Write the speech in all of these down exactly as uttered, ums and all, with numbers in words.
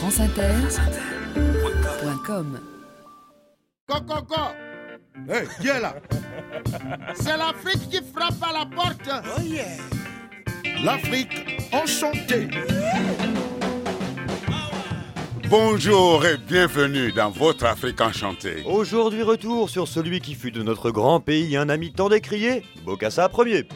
France Inter point com. Coco, hey, viens là. C'est l'Afrique qui frappe à la porte. Oh yeah. L'Afrique enchantée. Bonjour et bienvenue dans votre Afrique enchantée. Aujourd'hui, retour sur celui qui fut de notre grand pays un ami tant décrié, Bokassa Ier.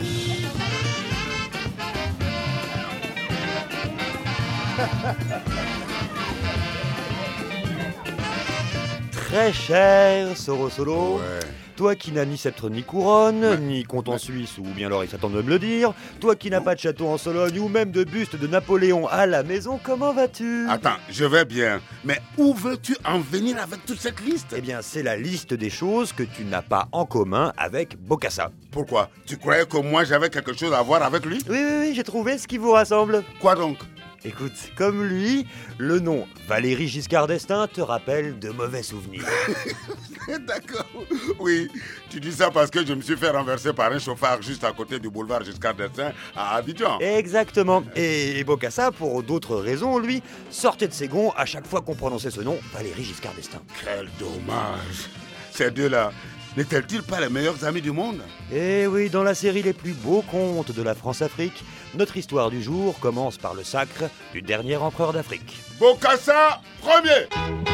Très cher Soro Solo. Ouais. Toi qui n'as ni sceptre ni couronne, Ouais. ni compte en Suisse, ou bien alors il s'attend de me le dire, toi qui n'as pas de château en Sologne, ou même de buste de Napoléon à la maison, comment vas-tu ? Attends, je vais bien. Mais où veux-tu en venir avec toute cette liste ? Eh bien, c'est la liste des choses que tu n'as pas en commun avec Bokassa. Pourquoi ? Tu croyais que moi j'avais quelque chose à voir avec lui ? Oui, oui, oui, j'ai trouvé ce qui vous rassemble. Quoi donc ? Écoute, comme lui, le nom Valéry Giscard d'Estaing te rappelle de mauvais souvenirs. D'accord. Oui, tu dis ça parce que je me suis fait renverser par un chauffard juste à côté du boulevard Giscard d'Estaing à Abidjan. Exactement. Et Bokassa, pour d'autres raisons, lui, sortait de ses gonds à chaque fois qu'on prononçait ce nom, Valéry Giscard d'Estaing. Quel dommage. Ces deux-là, n'étaient-ils pas les meilleurs amis du monde ? Et oui, dans la série Les plus beaux contes de la France-Afrique, notre histoire du jour commence par le sacre du dernier empereur d'Afrique. Bokassa Ier.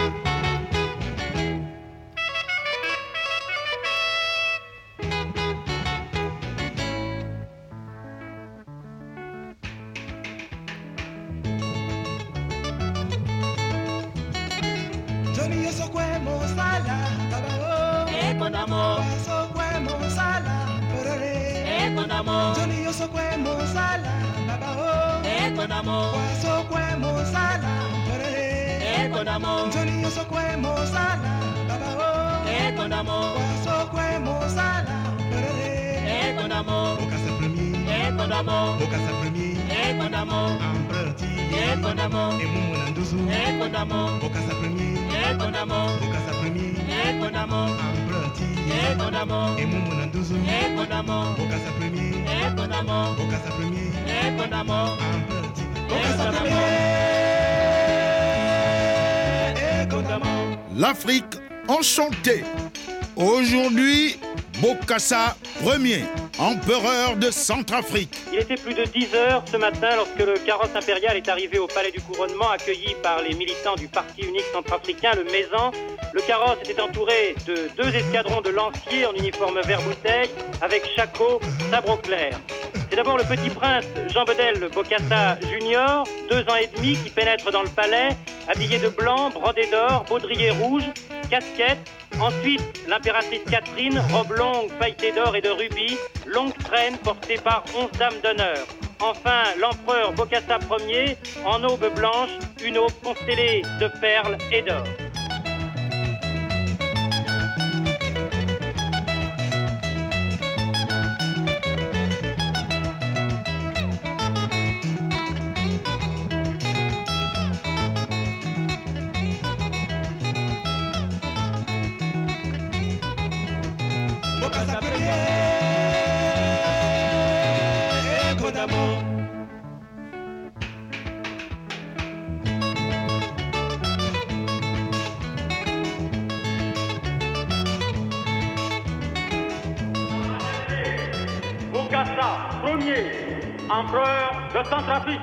Johnny Yosokwe Mosala, Baba O. Ekonamo, Wasokwe Mosala, Perere. Ekonamo, Johnny Yosokwe Mosala, Baba O. Ekonamo, Wasokwe Mosala, Perere. Ekonamo, Johnny Yosokwe Mosala, Baba O. Ekonamo, Wasokwe Mosala, Perere. Ekonamo, Bokassa Premier, Ekonamo, Bokassa Premier, Ekonamo, Empereur Ti, Ekonamo, et Moumouna Ndouzou. Ekonamo, Bokassa Premier, Ekonamo, Bokassa Premier, Ekonamo, Empereur Ti, Ekonamo, et Moumouna Ndouzou. Ekonamo, Bokassa Premier, Ekonamo, Bokassa Premier, Ekonamo, Empereur Ti, Bokassa Premier, Ekonamo. L'Afrique enchantée. Aujourd'hui, Bokassa Ier, empereur de Centrafrique. Il était plus de dix heures ce matin lorsque le carrosse impérial est arrivé au palais du couronnement, accueilli par les militants du parti unique centrafricain, le Mézan. Le carrosse était entouré de deux escadrons de lanciers en uniforme vert bouteille, avec shako, sabre au clair. C'est d'abord le petit prince Jean Bedel Bokassa Junior, deux ans et demi, qui pénètre dans le palais, habillé de blanc, brodé d'or, baudrier rouge, casquette. Ensuite, l'impératrice Catherine, robe longue, pailletée d'or et de rubis, longue traîne portée par onze dames d'honneur. Enfin, l'empereur Bokassa Ier, en aube blanche, une aube constellée de perles et d'or. Bokassa Premier, Ekonamo. Bokassa Ier, empereur de Centrafrique.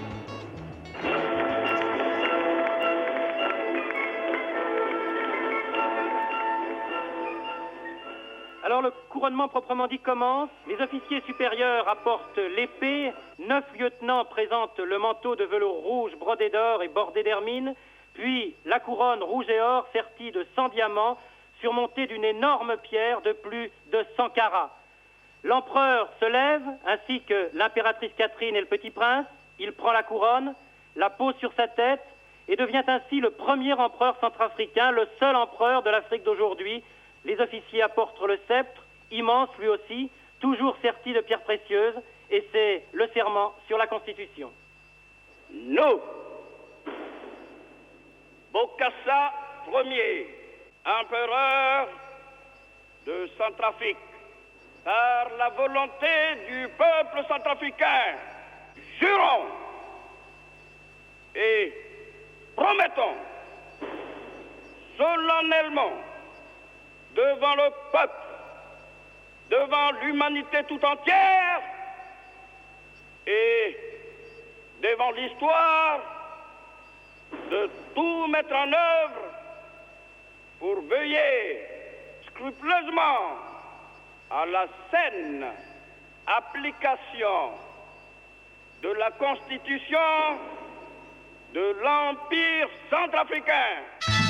Alors le couronnement proprement dit commence. Les officiers supérieurs apportent l'épée. Neuf lieutenants présentent le manteau de velours rouge brodé d'or et bordé d'hermine. Puis la couronne rouge et or sertie de cent diamants, surmontée d'une énorme pierre de plus de cent carats. L'empereur se lève, ainsi que l'impératrice Catherine et le petit prince. Il prend la couronne, la pose sur sa tête et devient ainsi le premier empereur centrafricain, le seul empereur de l'Afrique d'aujourd'hui. Les officiers apportent le sceptre, immense lui aussi, toujours serti de pierres précieuses, et c'est le serment sur la Constitution. Nous, Bokassa Ier, empereur de Centrafrique, par la volonté du peuple centrafricain, jurons et promettons solennellement devant le peuple, devant l'humanité tout entière et devant l'histoire, de tout mettre en œuvre pour veiller scrupuleusement à la saine application de la Constitution de l'Empire centrafricain.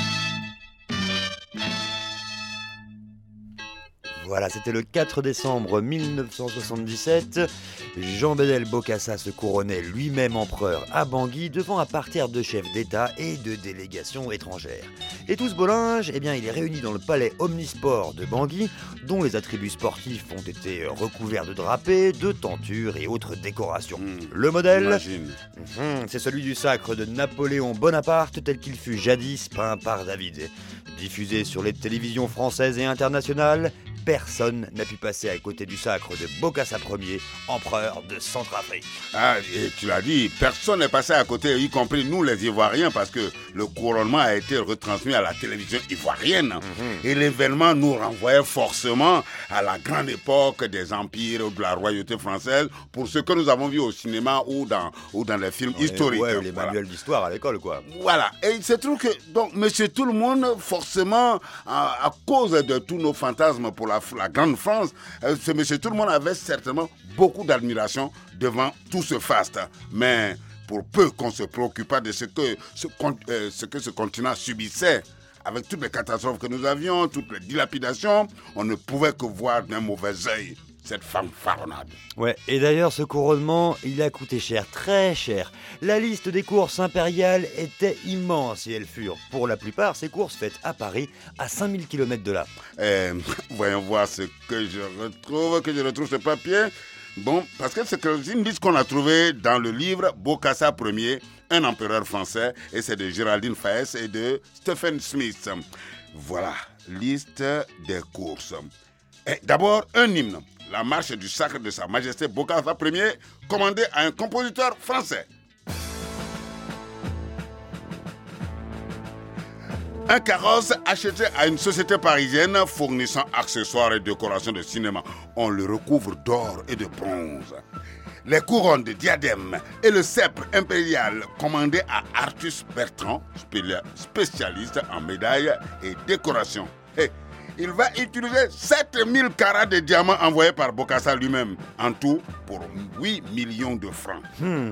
Voilà, c'était le quatre décembre mille neuf cent soixante-dix-sept. Jean-Bédel Bokassa se couronnait lui-même empereur à Bangui devant un parterre de chefs d'État et de délégations étrangères. Et tout ce beau linge, eh bien, il est réuni dans le palais Omnisport de Bangui, dont les attributs sportifs ont été recouverts de drapés, de tentures et autres décorations. Mmh, le modèle, mmh, c'est celui du sacre de Napoléon Bonaparte tel qu'il fut jadis peint par David. Diffusé sur les télévisions françaises et internationales, personne n'a pu passer à côté du sacre de Bokassa Ier, empereur de Centrafrique. Ah, et tu l'as dit, personne n'est passé à côté, y compris nous les Ivoiriens, parce que le couronnement a été retransmis à la télévision ivoirienne. Mm-hmm. Et l'événement nous renvoyait forcément à la grande époque des empires de la royauté française, pour ce que nous avons vu au cinéma ou dans, ou dans les films ouais, historiques. Ouais, les voilà. manuels d'histoire à l'école, quoi. Voilà, et il se trouve que, donc, monsieur tout le monde, forcément, à, à cause de tous nos fantasmes pour la La, la grande France, euh, ce monsieur tout le monde avait certainement beaucoup d'admiration devant tout ce faste. Mais pour peu qu'on se préoccupât de ce que ce, euh, ce que ce continent subissait, avec toutes les catastrophes que nous avions, toutes les dilapidations, on ne pouvait que voir d'un mauvais œil cette fanfaronnade. Ouais, et d'ailleurs ce couronnement, il a coûté cher, très cher. La liste des courses impériales était immense et elles furent, pour la plupart, ces courses faites à Paris, à cinq mille kilomètres de là. Eh, voyons voir ce que je retrouve, que je retrouve ce papier. Bon, parce que c'est une liste qu'on a trouvée dans le livre Bokassa Ier, un empereur français, et c'est de Géraldine Faes et de Stephen Smith. Voilà, liste des courses. Et d'abord, un hymne. La marche du sacre de Sa Majesté Bokassa Ier, commandée à un compositeur français. Un carrosse acheté à une société parisienne fournissant accessoires et décorations de cinéma. On le recouvre d'or et de bronze. Les couronnes de diadème et le sceptre impérial commandé à Artus Bertrand, spécialiste en médailles et décorations. Hey, il va utiliser sept mille carats de diamants envoyés par Bokassa lui-même, en tout pour huit millions de francs. Hmm.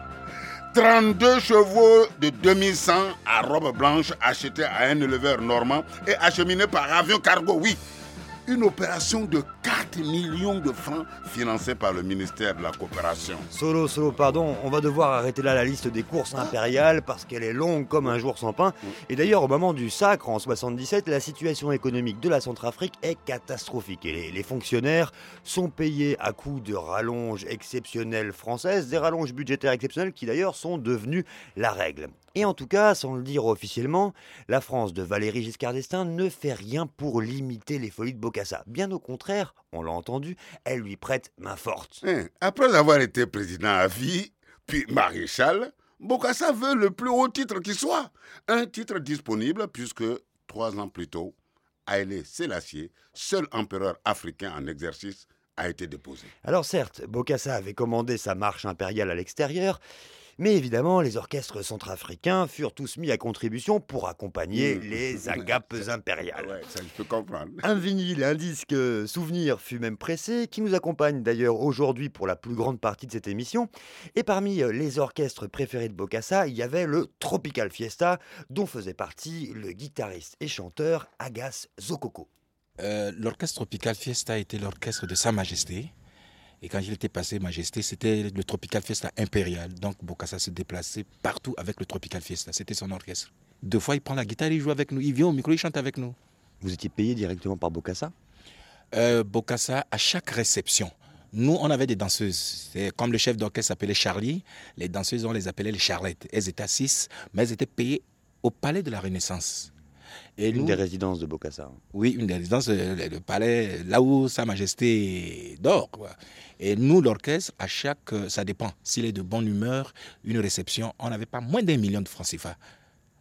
trente-deux chevaux de deux mille cent à robe blanche achetés à un éleveur normand et acheminés par avion cargo, oui. Une opération de quatre millions de francs financée par le ministère de la Coopération. Solo, solo, pardon, on va devoir arrêter là la liste des courses impériales parce qu'elle est longue comme un jour sans pain. Et d'ailleurs, au moment du sacre, en soixante-dix-sept, la situation économique de la Centrafrique est catastrophique. Et les, les fonctionnaires sont payés à coups de rallonges exceptionnelles françaises, des rallonges budgétaires exceptionnelles qui d'ailleurs sont devenues la règle. Et en tout cas, sans le dire officiellement, la France de Valéry Giscard d'Estaing ne fait rien pour limiter les folies de Bokassa. Bien au contraire, on l'a entendu, elle lui prête main forte. Après avoir été président à vie, puis maréchal, Bokassa veut le plus haut titre qui soit. Un titre disponible puisque, trois ans plus tôt, Haïlé Sélassié, seul empereur africain en exercice, a été déposé. Alors certes, Bokassa avait commandé sa marche impériale à l'extérieur, mais évidemment, les orchestres centrafricains furent tous mis à contribution pour accompagner mmh. les agapes impériales. Ouais, ça je peux comprendre. Un vinyle, un disque souvenir fut même pressé, qui nous accompagne d'ailleurs aujourd'hui pour la plus grande partie de cette émission. Et parmi les orchestres préférés de Bokassa, il y avait le Tropical Fiesta, dont faisait partie le guitariste et chanteur Agas Zokoko. Euh, l'orchestre Tropical Fiesta était l'orchestre de Sa Majesté. Et quand il était passé Majesté, c'était le Tropical Fiesta impérial. Donc Bokassa se déplaçait partout avec le Tropical Fiesta. C'était son orchestre. Deux fois, il prend la guitare, il joue avec nous. Il vient au micro, il chante avec nous. Vous étiez payé directement par Bokassa ? euh, Bokassa, à chaque réception. Nous, on avait des danseuses. C'est comme le chef d'orchestre s'appelait Charlie. Les danseuses, on les appelait les Charlettes. Elles étaient assises, mais elles étaient payées au Palais de la Renaissance. Et une nous, des résidences de Bokassa. Oui, une des résidences, le, le palais, là où Sa Majesté dort, quoi. Et nous, l'orchestre, à chaque, ça dépend. S'il est de bonne humeur, une réception, on n'avait pas moins d'un million de francs C F A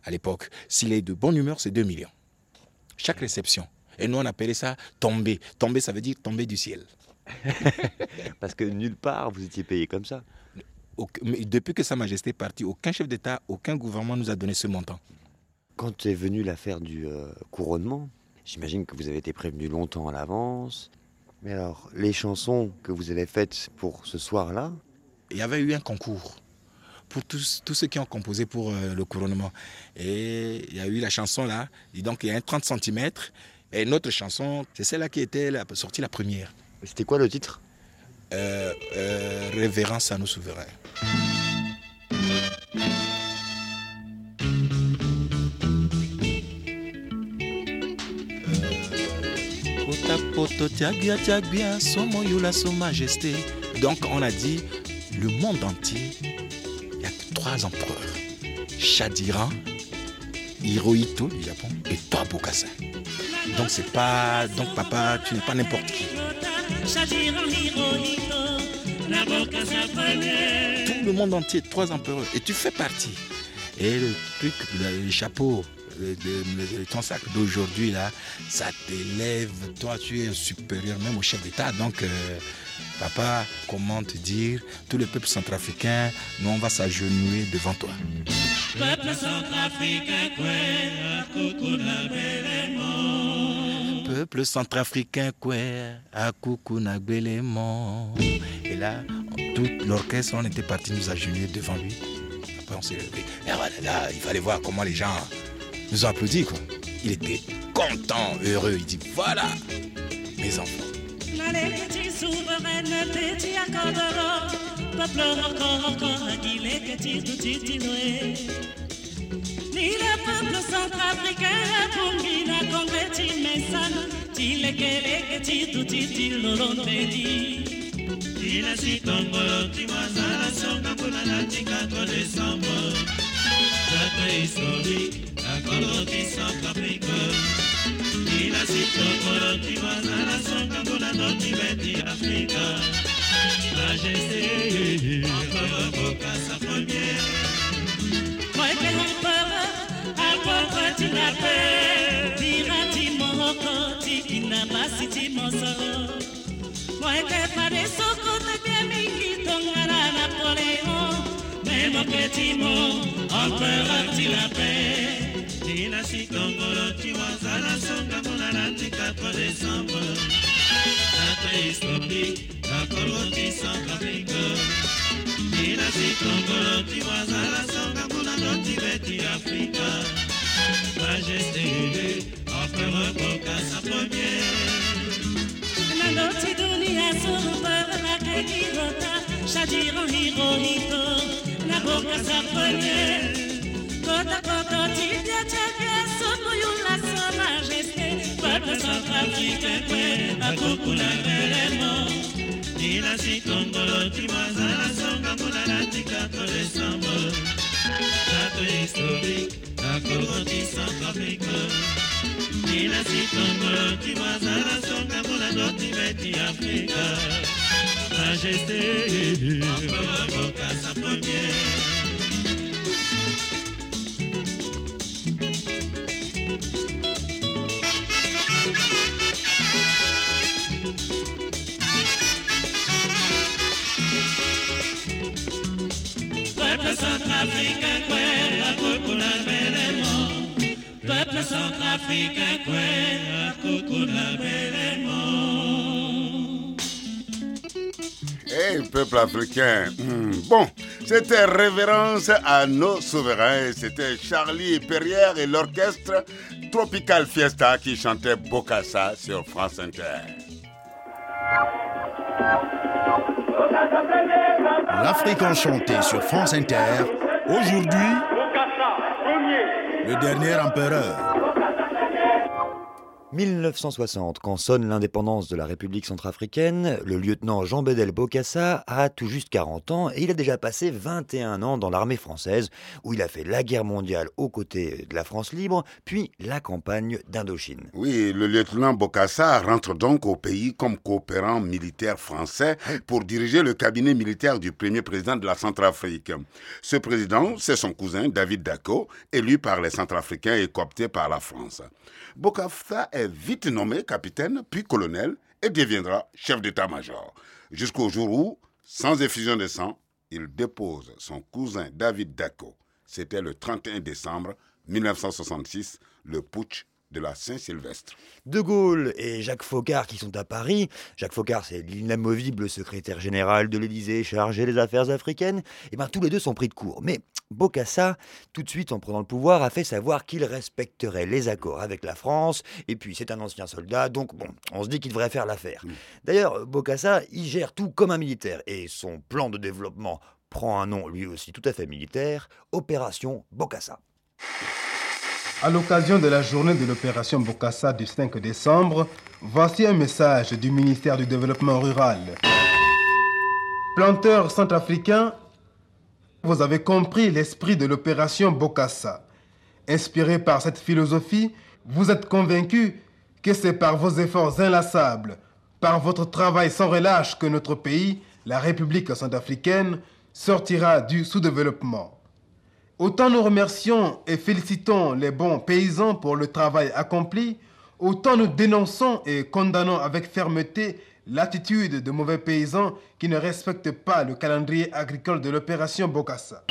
à l'époque. S'il est de bonne humeur, c'est deux millions. Chaque réception. Et nous, on appelait ça tomber. Tomber, ça veut dire tomber du ciel. Parce que nulle part, vous étiez payé comme ça. Depuis que Sa Majesté est partie, aucun chef d'État, aucun gouvernement nous a donné ce montant. Quand est venue l'affaire du euh, couronnement, j'imagine que vous avez été prévenu longtemps à l'avance. Mais alors, les chansons que vous avez faites pour ce soir-là? Il y avait eu un concours pour tous, tous ceux qui ont composé pour euh, le couronnement. Et il y a eu la chanson là, et donc il y a un trente centimètres. Et notre chanson, c'est celle-là qui était la, sortie la première. C'était quoi le titre? euh, euh, Révérence à nos souverains. Donc on a dit le monde entier, il y a trois empereurs. Shadiran, Hirohito du Japon et toi Bokassa. Donc c'est pas, donc papa, tu n'es pas n'importe qui. Tout le monde entier, trois empereurs, et tu fais partie. Et le truc, le, le chapeau, le, le, le, ton sac d'aujourd'hui là, ça t'élève. Toi, tu es supérieur même au chef d'État. Donc, euh, papa, comment te dire, tout le peuple centrafricain, nous on va s'agenouiller devant toi. Peuple centrafricain, Peuple centrafricain, à Koukounagbelémon. Et là, tout l'orchestre, on était parti nous agenouiller devant lui. Après, on s'est levé. Et voilà, là, il fallait voir comment les gens nous ont applaudi, quoi. Il était content, heureux. Il dit, voilà, mes enfants. Ni le peuple centrafricain pour qui n'a converti mes sons, il est qu'elle est qui tout il l'on dit. Il a si tombé, tu m'as à la sonde pour la date quatre décembre. Date historique, la colonie centrafrique. Il a si tombé, tu m'as à la sonde pour la date vingt Afrique. Majesté, encore Bokassa première. Moi que l'empereur, encore tu n'as pas, tirati mon côté, qui n'a pas cité mon sort. Moi que pas des socos de demi qui tombent à la Napoléon, mais mon petit mot, empereur tu l'as paix. Il a si tombé, tu vois à la sonde pour la date quatre décembre. Date historique, la colonie centrafrique. Il a si tombé, tu vois à la sonde pour la date vingt Afrique. Majesté, empereur Bokassa première. La notte dunia super la Kekirota, Shadiran Hirohito, la Bokassa première. Kota kota tibia tabia somoyo la Sa Majesté, peuple centrafricain kwe, a Koukounagbelémon. Il a si tombé, tu m'as à la sonde pour la date quatre décembre. Date historique, la colonie centrafrique. Il a si tombé, tu m'as à la sonde pour la date vingt Afrique. Majesté, empereur Bokassa première. Peuple centrafricain, quoi, à Koukounagbelémon. Peuple centrafricain, quoi, à Koukounagbelémon. Hey, peuple africain. Mmh. Bon, c'était Révérence à nos souverains. C'était Charlie Perrière et l'orchestre Tropical Fiesta qui chantait Bokassa sur France Inter. L'Afrique enchantée sur France Inter. Aujourd'hui, le dernier empereur. mille neuf cent soixante, quand sonne l'indépendance de la République centrafricaine, le lieutenant Jean Bédel Bokassa a tout juste quarante ans et il a déjà passé vingt et un ans dans l'armée française où il a fait la guerre mondiale aux côtés de la France libre, puis la campagne d'Indochine. Oui, le lieutenant Bokassa rentre donc au pays comme coopérant militaire français pour diriger le cabinet militaire du premier président de la Centrafrique. Ce président, c'est son cousin David Dacko, élu par les Centrafricains et coopté par la France. Bokassa est vite nommé capitaine, puis colonel, et deviendra chef d'état-major. Jusqu'au jour où, sans effusion de sang, il dépose son cousin David Dacko. C'était le trente et un décembre mille neuf cent soixante-six, le putsch de la Saint-Sylvestre. De Gaulle et Jacques Foccart qui sont à Paris. Jacques Foccart, c'est l'inamovible secrétaire général de l'Élysée chargé des affaires africaines. Et bien, tous les deux sont pris de court. Mais Bokassa, tout de suite en prenant le pouvoir, a fait savoir qu'il respecterait les accords avec la France. Et puis, c'est un ancien soldat, donc bon, on se dit qu'il devrait faire l'affaire. Mmh. D'ailleurs, Bokassa, il gère tout comme un militaire. Et son plan de développement prend un nom lui aussi tout à fait militaire, Opération Bokassa. À l'occasion de la journée de l'opération Bokassa du cinq décembre, voici un message du ministère du Développement rural. Planteurs centrafricains, vous avez compris l'esprit de l'opération Bokassa. Inspiré par cette philosophie, vous êtes convaincus que c'est par vos efforts inlassables, par votre travail sans relâche que notre pays, la République centrafricaine, sortira du sous-développement. Autant nous remercions et félicitons les bons paysans pour le travail accompli, autant nous dénonçons et condamnons avec fermeté l'attitude de mauvais paysans qui ne respectent pas le calendrier agricole de l'opération Bokassa.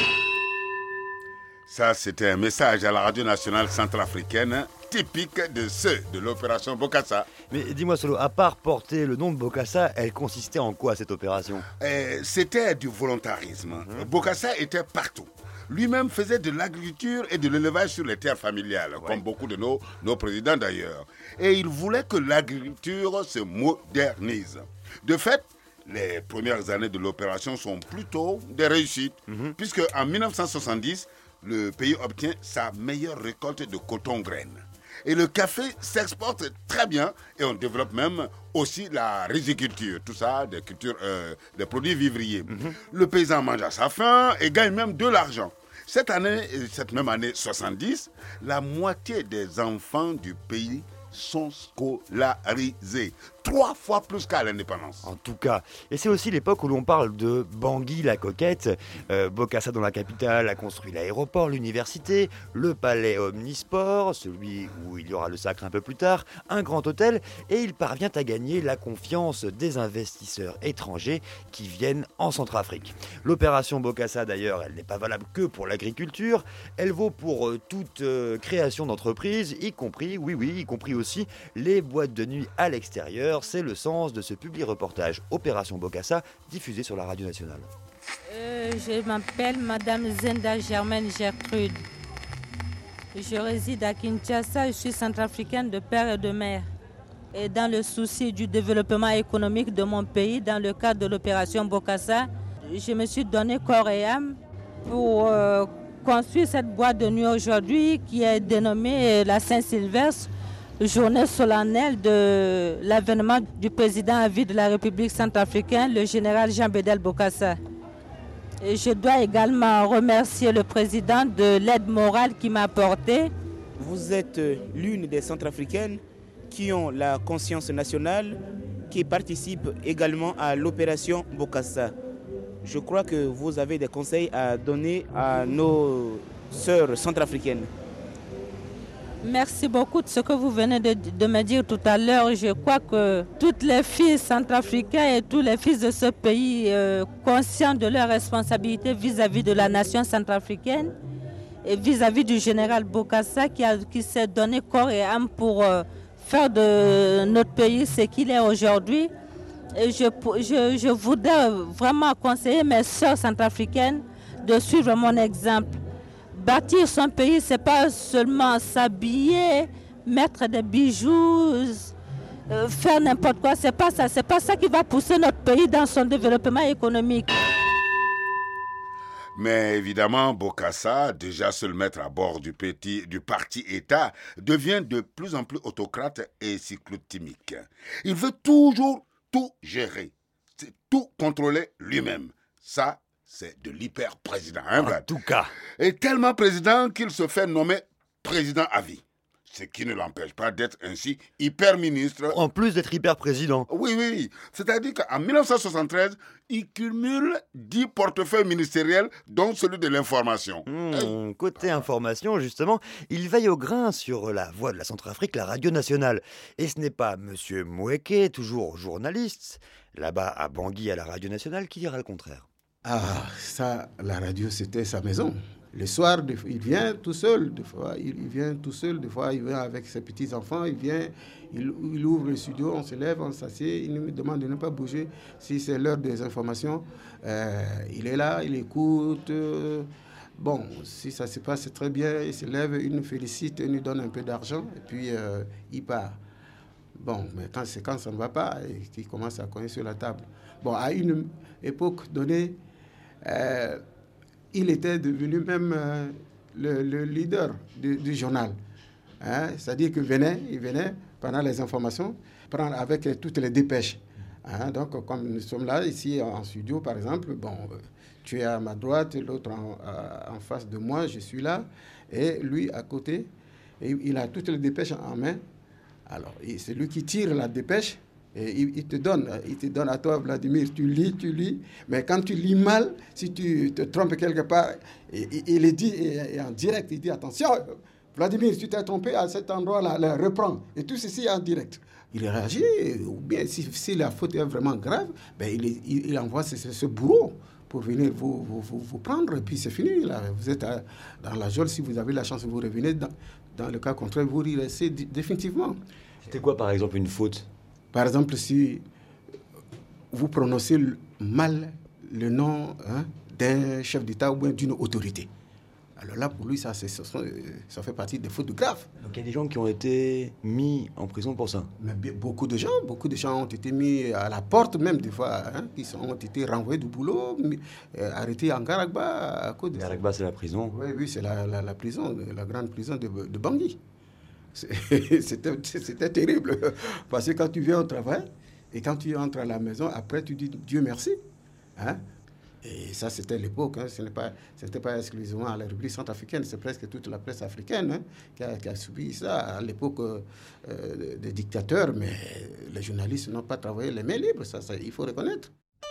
Ça, c'était un message à la radio nationale centrafricaine, typique de ceux de l'opération Bokassa. Mais dis-moi Solo, à part porter le nom de Bokassa, elle consistait en quoi cette opération ? euh, C'était du volontarisme. Mmh. Bokassa était partout. Lui-même faisait de l'agriculture et de l'élevage sur les terres familiales, ouais. Comme beaucoup de nos, nos présidents d'ailleurs. Et il voulait que l'agriculture se modernise. De fait, les premières années de l'opération sont plutôt des réussites, mm-hmm. puisque en mille neuf cent soixante-dix, le pays obtient sa meilleure récolte de coton-graines. Et le café s'exporte très bien et on développe même aussi la riziculture, tout ça, des cultures, euh, des produits vivriers. Mm-hmm. Le paysan mange à sa faim et gagne même de l'argent. Cette année, cette même année soixante-dix, la moitié des enfants du pays sont scolarisés. Trois fois plus qu'à l'indépendance. En tout cas. Et c'est aussi l'époque où l'on parle de Bangui la coquette. Euh, Bokassa, dans la capitale, a construit l'aéroport, l'université, le palais omnisport, celui où il y aura le sacre un peu plus tard, un grand hôtel, et il parvient à gagner la confiance des investisseurs étrangers qui viennent en Centrafrique. L'opération Bokassa, d'ailleurs, elle n'est pas valable que pour l'agriculture, elle vaut pour euh, toute euh, création d'entreprise, y compris, oui, oui, y compris aussi les boîtes de nuit à l'extérieur. C'est le sens de ce publi-reportage Opération Bokassa diffusé sur la radio nationale. Euh, je m'appelle Madame Zenda Germaine Gertrude. Je réside à Kinshasa, je suis centrafricaine de père et de mère. Et dans le souci du développement économique de mon pays, dans le cadre de l'opération Bokassa, je me suis donné corps et âme pour euh, construire cette boîte de nuit aujourd'hui qui est dénommée la Saint-Sylvestre, journée solennelle de l'avènement du président à vie de la République centrafricaine, le général Jean Bédel Bokassa. Et je dois également remercier le président de l'aide morale qu'il m'a apportée. Vous êtes l'une des centrafricaines qui ont la conscience nationale, qui participent également à l'opération Bokassa. Je crois que vous avez des conseils à donner à nos sœurs centrafricaines. Merci beaucoup de ce que vous venez de, de me dire tout à l'heure. Je crois que toutes les filles centrafricaines et tous les fils de ce pays, euh, conscients de leurs responsabilités vis-à-vis de la nation centrafricaine et vis-à-vis du général Bokassa qui, a, qui s'est donné corps et âme pour euh, faire de notre pays ce qu'il est aujourd'hui. Et je, je, je voudrais vraiment conseiller mes sœurs centrafricaines de suivre mon exemple. Bâtir son pays, ce n'est pas seulement s'habiller, mettre des bijoux, euh, faire n'importe quoi. Ce n'est pas ça. C'est pas ça qui va pousser notre pays dans son développement économique. Mais évidemment, Bokassa, déjà seul maître à bord du, petit, du parti État, devient de plus en plus autocrate et cyclotimique. Il veut toujours tout gérer, tout contrôler lui-même. Ça, c'est de l'hyper-président. Hein, en tout cas. Et tellement président qu'il se fait nommer président à vie. Ce qui ne l'empêche pas d'être ainsi hyper-ministre. En plus d'être hyper-président. Oui, oui, oui. C'est-à-dire qu'en dix-neuf cent soixante-treize, il cumule dix portefeuilles ministériels, dont celui de l'information. Mmh, côté information, justement, il veille au grain sur la voix de la Centrafrique, la radio nationale. Et ce n'est pas M. Moueke, toujours journaliste, là-bas à Bangui, à la radio nationale, qui dira le contraire. Ah, ça, la radio, c'était sa maison. Le soir, il vient tout seul, des fois, il vient tout seul, des fois, il vient avec ses petits-enfants, il vient, il, il ouvre le studio, on se lève, on s'assied, il nous demande de ne pas bouger. Si c'est l'heure des informations, euh, il est là, il écoute. Euh, bon, si ça se passe très bien, il se lève, il nous félicite, il nous donne un peu d'argent, et puis euh, il part. Bon, mais quand, c'est quand ça ne va pas, et qu'il commence à cogner sur la table. Bon, à une époque donnée, euh, il était devenu même euh, le, le leader du, du journal. Hein? C'est-à-dire qu'il venait, il venait pendant les informations, prendre avec euh, toutes les dépêches. Hein? Donc, comme nous sommes là, ici en studio, par exemple, bon, euh, tu es à ma droite, l'autre en, en face de moi, je suis là, et lui à côté, et il a toutes les dépêches en main. Alors, c'est lui qui tire la dépêche. Et il, il te donne, il te donne à toi, Vladimir, tu lis, tu lis, mais quand tu lis mal, si tu te trompes quelque part, il, il est dit et, et en direct, il dit attention, Vladimir, si tu t'es trompé à cet endroit-là, là, reprends. Et tout ceci en direct. Il réagit, ou bien si, si la faute est vraiment grave, ben il, il, il envoie ce, ce bourreau pour venir vous, vous, vous, vous prendre, et puis c'est fini. Là. Vous êtes à, dans la geôle, si vous avez la chance, vous revenez. Dans, dans le cas contraire, vous y restez définitivement. C'était quoi, par exemple, une faute ? Par exemple, si vous prononcez mal le nom hein, d'un chef d'État ou bien d'une autorité, alors là, pour lui, ça, c'est, ça, ça fait partie des fautes graves. Donc il y a des gens qui ont été mis en prison pour ça. Mais beaucoup de gens, beaucoup de gens ont été mis à la porte même des fois, hein, qui sont, ont été renvoyés du boulot, mis, euh, arrêtés en Garagba à cause de ça. Garagba, c'est la prison. Oui, oui, c'est la, la, la prison, la grande prison de, de Bangui. C'était, c'était terrible, parce que quand tu viens au travail et quand tu entres à la maison, après tu dis Dieu merci. Hein? Et ça, c'était l'époque, hein. Ce n'est pas, c'était pas exclusivement à la République centrafricaine, c'est presque toute la presse africaine hein, qui, a, qui a subi ça à l'époque euh, des dictateurs, mais les journalistes n'ont pas travaillé les mains libres, ça, ça il faut reconnaître.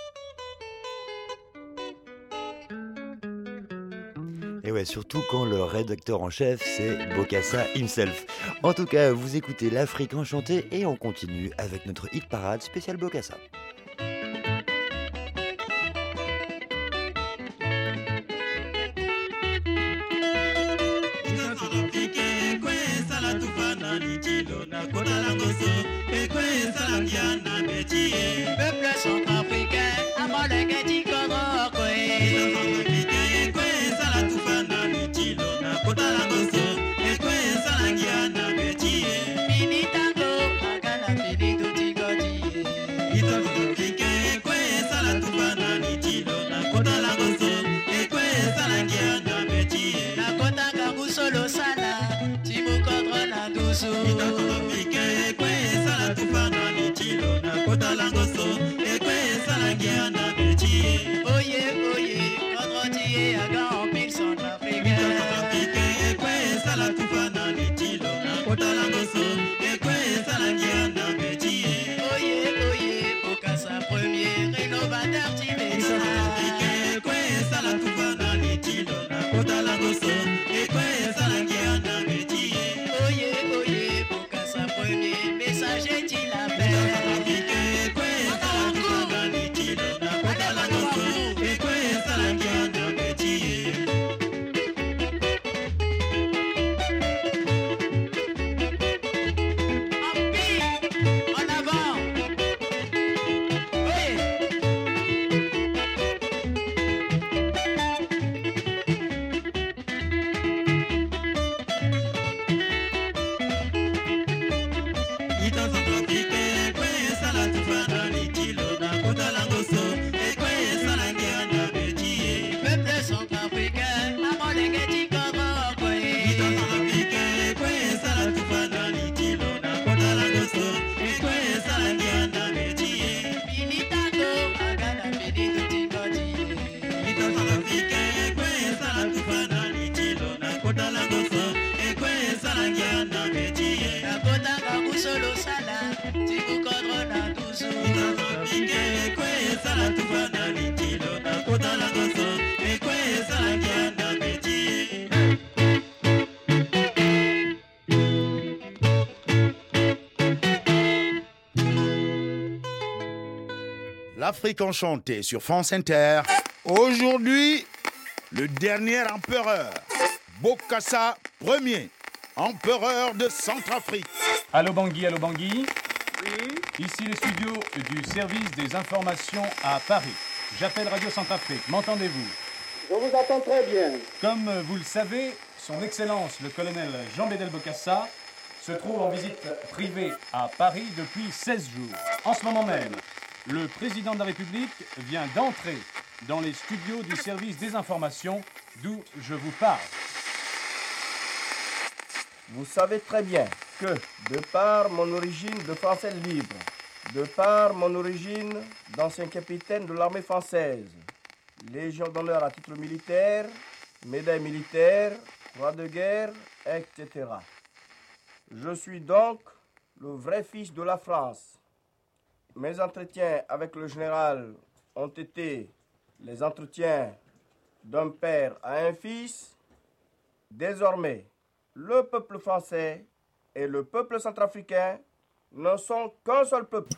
Et ouais, surtout quand le rédacteur en chef, c'est Bokassa himself. En tout cas, vous écoutez l'Afrique enchantée et on continue avec notre hit parade spécial Bokassa. Peuple centrafricain, avant le Geti Kodoko. Finitando, magana finito tigodi. kota la goso ekwe salangia na betie akota kabusolo sala tikukodro na tusu ike ekwe sala tuwa na litilo akota la goso ekwe salangia na betie. L'Afrique enchantée sur France Inter. Aujourd'hui, le dernier empereur, Bokassa Ier, empereur de Centrafrique. Allô Bangui, allô Bangui. Oui. Ici les studios du service des informations à Paris. J'appelle Radio Centrafrique. M'entendez-vous? Je vous entends très bien. Comme vous le savez, son Excellence le colonel Jean-Bédel Bokassa se trouve en visite privée à Paris depuis seize jours. En ce moment même, le président de la République vient d'entrer dans les studios du service des informations d'où je vous parle. Vous savez très bien que, de par mon origine de Français libre, de par mon origine d'ancien capitaine de l'armée française, Légion d'honneur à titre militaire, médaille militaire, croix de guerre, et cetera. Je suis donc le vrai fils de la France. Mes entretiens avec le général ont été les entretiens d'un père à un fils. Désormais, le peuple français et le peuple centrafricain ne sont qu'un seul peuple.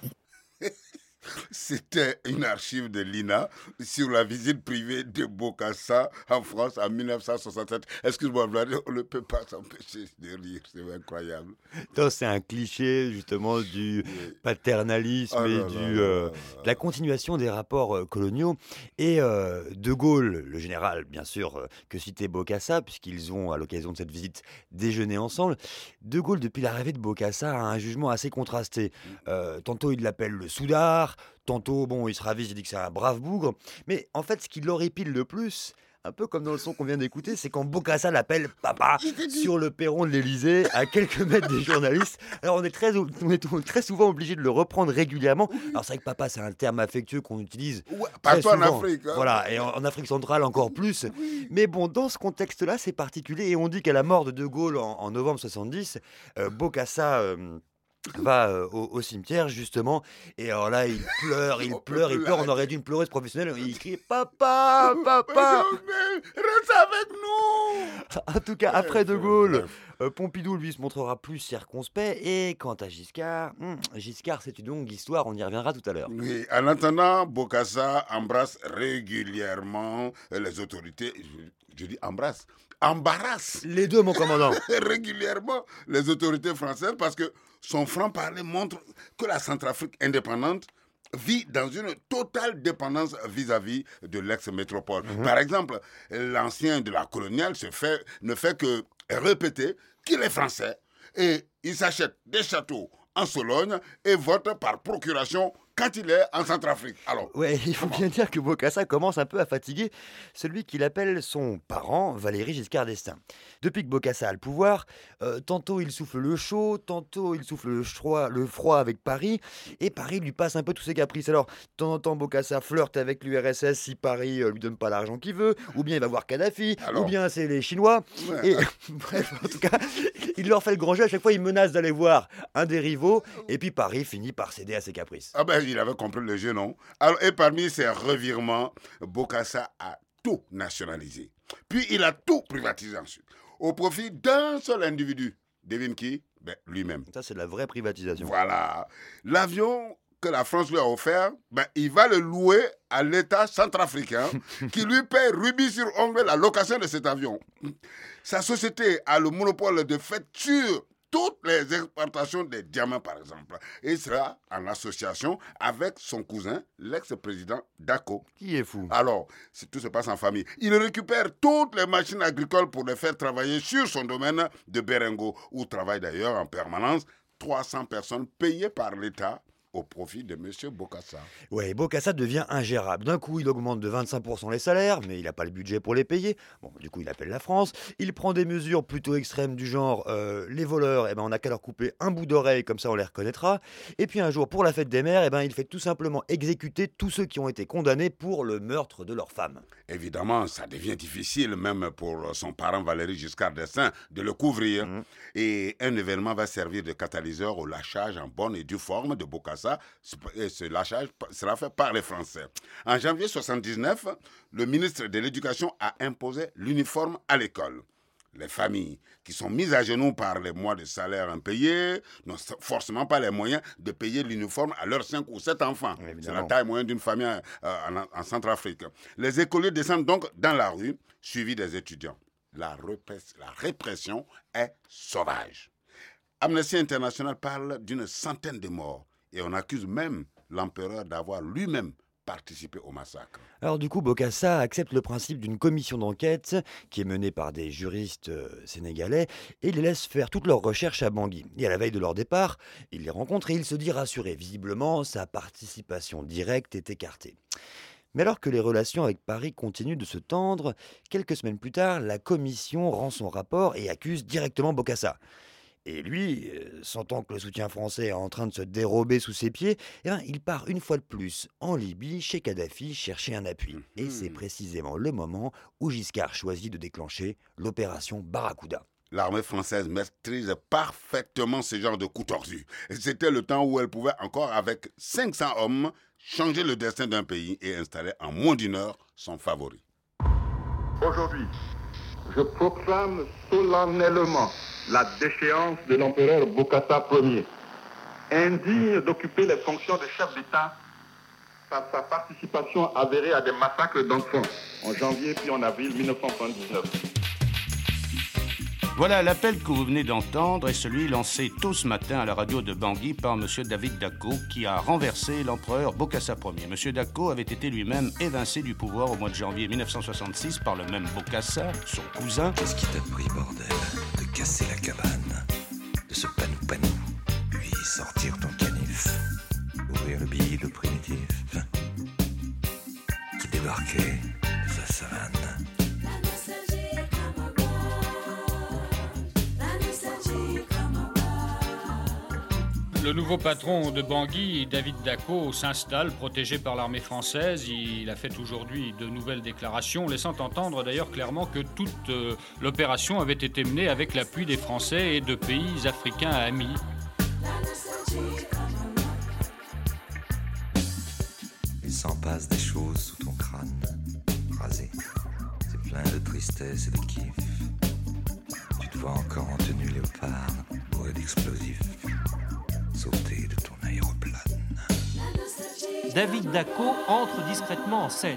C'était une archive de l'I N A sur la visite privée de Bokassa en France en mille neuf cent soixante-sept. Excuse-moi, Vlad, on ne peut pas s'empêcher de rire, c'est incroyable. Non, c'est un cliché justement du paternalisme oh et là du, là euh, là. de la continuation des rapports euh, coloniaux. Et euh, De Gaulle, le général, bien sûr, euh, que citait Bokassa, puisqu'ils ont, à l'occasion de cette visite, déjeuné ensemble. De Gaulle, depuis l'arrivée de Bokassa, a un jugement assez contrasté. Euh, tantôt, il l'appelle le soudard. Tantôt, bon, il se ravise, il dit que c'est un brave bougre. Mais en fait, ce qui l'horripile le plus, un peu comme dans le son qu'on vient d'écouter, c'est quand Bokassa l'appelle papa sur le perron de l'Élysée, à quelques mètres des journalistes. Alors, on est très, on est très souvent obligé de le reprendre régulièrement. Alors, c'est vrai que papa, c'est un terme affectueux qu'on utilise ouais, très souvent. en Afrique. Hein. Voilà, et en, en Afrique centrale encore plus. Mais bon, dans ce contexte-là, c'est particulier. Et on dit qu'à la mort de De Gaulle en, en novembre soixante-dix, euh, Bokassa... Euh, va euh, au, au cimetière justement et alors là il pleure, il pleure, il pleure, on aurait dû une pleureuse professionnelle, il crie papa, papa, reste avec nous. En tout cas après De Gaulle, euh, Pompidou lui se montrera plus circonspect et quant à Giscard, hmm, Giscard c'est une longue histoire, on y reviendra tout à l'heure. Oui, en attendant, Bokassa embrasse régulièrement les autorités, je, je dis embrasse, embarrasse. Les deux mon commandant. Régulièrement les autorités françaises parce que son franc-parler montre que la Centrafrique indépendante vit dans une totale dépendance vis-à-vis de l'ex-métropole. Mmh. Par exemple, l'ancien de la coloniale se fait, ne fait que répéter qu'il est français et il s'achète des châteaux en Sologne et vote par procuration quand il est en Centrafrique. Alors, ouais, il faut bien dire que Bokassa commence un peu à fatiguer celui qu'il appelle son parent, Valéry Giscard d'Estaing. Depuis que Bokassa a le pouvoir, euh, tantôt il souffle le chaud, tantôt il souffle le froid, le froid avec Paris, et Paris lui passe un peu tous ses caprices. Alors, de temps en temps, Bokassa flirte avec l'U R S S si Paris euh, lui donne pas l'argent qu'il veut, ou bien il va voir Kadhafi, Alors, ou bien c'est les Chinois. Ouais. Et bref, en tout cas, il leur fait le grand jeu. À chaque fois, il menace d'aller voir un des rivaux, et puis Paris finit par céder à ses caprices. Ah ben, il avait compris le jeu, non? Alors, et parmi ces revirements, Bokassa a tout nationalisé. Puis il a tout privatisé ensuite, au profit d'un seul individu. Devine qui? Ben, lui-même. Ça, c'est de la vraie privatisation. Voilà. L'avion que la France lui a offert, ben, il va le louer à l'État centrafricain qui lui paie rubis sur ongle la location de cet avion. Sa société a le monopole de fait sur toutes les exportations des diamants, par exemple. Et il sera en association avec son cousin, l'ex-président Dako. Qui est fou. Alors, tout se passe en famille. Il récupère toutes les machines agricoles pour les faire travailler sur son domaine de Berengo, où travaillent d'ailleurs en permanence trois cents personnes payées par l'État au profit de M. Bokassa. Ouais, Bokassa devient ingérable. D'un coup, il augmente de vingt-cinq pour cent les salaires, mais il n'a pas le budget pour les payer. Bon, du coup, il appelle la France. Il prend des mesures plutôt extrêmes du genre euh, les voleurs, eh ben, on n'a qu'à leur couper un bout d'oreille, comme ça on les reconnaîtra. Et puis un jour, pour la fête des mères, eh ben, il fait tout simplement exécuter tous ceux qui ont été condamnés pour le meurtre de leur femme. Évidemment, ça devient difficile, même pour son parent Valéry Giscard d'Estaing, de le couvrir. Mmh. Et un événement va servir de catalyseur au lâchage en bonne et due forme de Bokassa. Et ce lâchage sera fait par les Français. En janvier soixante-dix-neuf, le ministre de l'Éducation a imposé l'uniforme à l'école. Les familles qui sont mises à genoux par les mois de salaire impayés n'ont forcément pas les moyens de payer l'uniforme à leurs cinq ou sept enfants. Évidemment. C'est la taille moyenne d'une famille euh, en, en Centrafrique. Les écoliers descendent donc dans la rue, suivis des étudiants. La, répress- la répression est sauvage. Amnesty International parle d'une centaine de morts et on accuse même l'empereur d'avoir lui-même participer au massacre. Alors du coup, Bokassa accepte le principe d'une commission d'enquête qui est menée par des juristes euh, sénégalais et les laisse faire toutes leurs recherches à Bangui. Et à la veille de leur départ, il les rencontre et il se dit rassuré. Visiblement, sa participation directe est écartée. Mais alors que les relations avec Paris continuent de se tendre, quelques semaines plus tard, la commission rend son rapport et accuse directement Bokassa. Et lui, sentant que le soutien français est en train de se dérober sous ses pieds, eh bien, il part une fois de plus en Libye, chez Kadhafi, chercher un appui. Mmh. Et c'est précisément le moment où Giscard choisit de déclencher l'opération Barracuda. L'armée française maîtrise parfaitement ce genre de coup tordu. C'était le temps où elle pouvait encore, avec cinq cents hommes, changer le destin d'un pays et installer en moins d'une heure son favori. Aujourd'hui, je proclame solennellement la déchéance de l'empereur Bokassa Ier, indigne d'occuper les fonctions de chef d'État par sa participation avérée à des massacres d'enfants en janvier puis en avril mille neuf cent soixante-dix-neuf. Voilà, l'appel que vous venez d'entendre est celui lancé tôt ce matin à la radio de Bangui par M. David Dacko qui a renversé l'empereur Bokassa Ier. M. Dacko avait été lui-même évincé du pouvoir au mois de janvier mille neuf cent soixante-six par le même Bokassa, son cousin. Qu'est-ce qui t'a pris, bordel? De casser la cabane, de se panou-panou, puis sortir ton canif, ouvrir le billet de primitif, qui débarquait de sa savane. Le nouveau patron de Bangui, David Dacko, s'installe, protégé par l'armée française. Il a fait aujourd'hui de nouvelles déclarations, laissant entendre d'ailleurs clairement que toute euh, l'opération avait été menée avec l'appui des Français et de pays africains amis. Il s'en passe des choses sous ton crâne, rasé. C'est plein de tristesse et de kiff. Tu te vois encore en tenue léopard, bourré d'explosifs. Sauter de ton aéroplane. David Dacko entre discrètement en scène.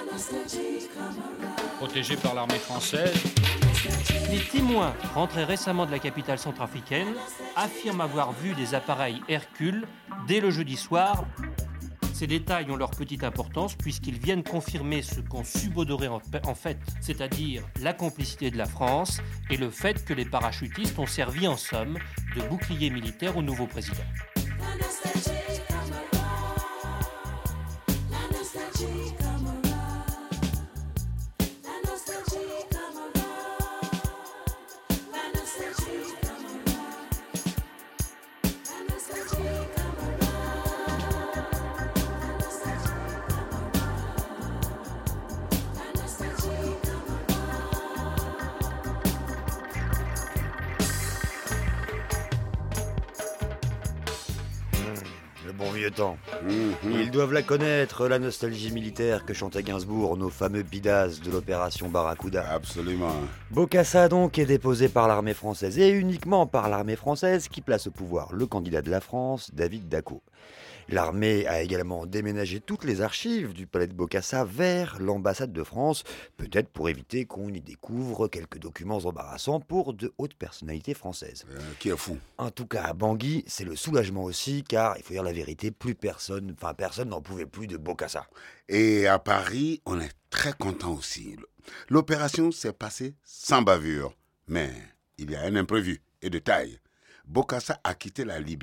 Protégé par l'armée française. Les témoins rentrés récemment de la capitale centrafricaine affirment avoir vu des appareils Hercule dès le jeudi soir. Ces détails ont leur petite importance puisqu'ils viennent confirmer ce qu'on subodorait en fait, c'est-à-dire la complicité de la France et le fait que les parachutistes ont servi en somme de bouclier militaire au nouveau président. Temps. Mmh, mmh. Ils doivent la connaître, la nostalgie militaire que chantait Gainsbourg, nos fameux bidas de l'opération Barracuda. Absolument. Bokassa donc est déposé par l'armée française et uniquement par l'armée française qui place au pouvoir le candidat de la France, David Dacko. L'armée a également déménagé toutes les archives du palais de Bokassa vers l'ambassade de France, peut-être pour éviter qu'on y découvre quelques documents embarrassants pour de hautes personnalités françaises. Euh, qui est fou. En tout cas, à Bangui, c'est le soulagement aussi, car, il faut dire la vérité, plus personne, enfin personne n'en pouvait plus de Bokassa. Et à Paris, on est très content aussi. L'opération s'est passée sans bavure, mais il y a un imprévu et de taille. Bokassa a quitté la Libye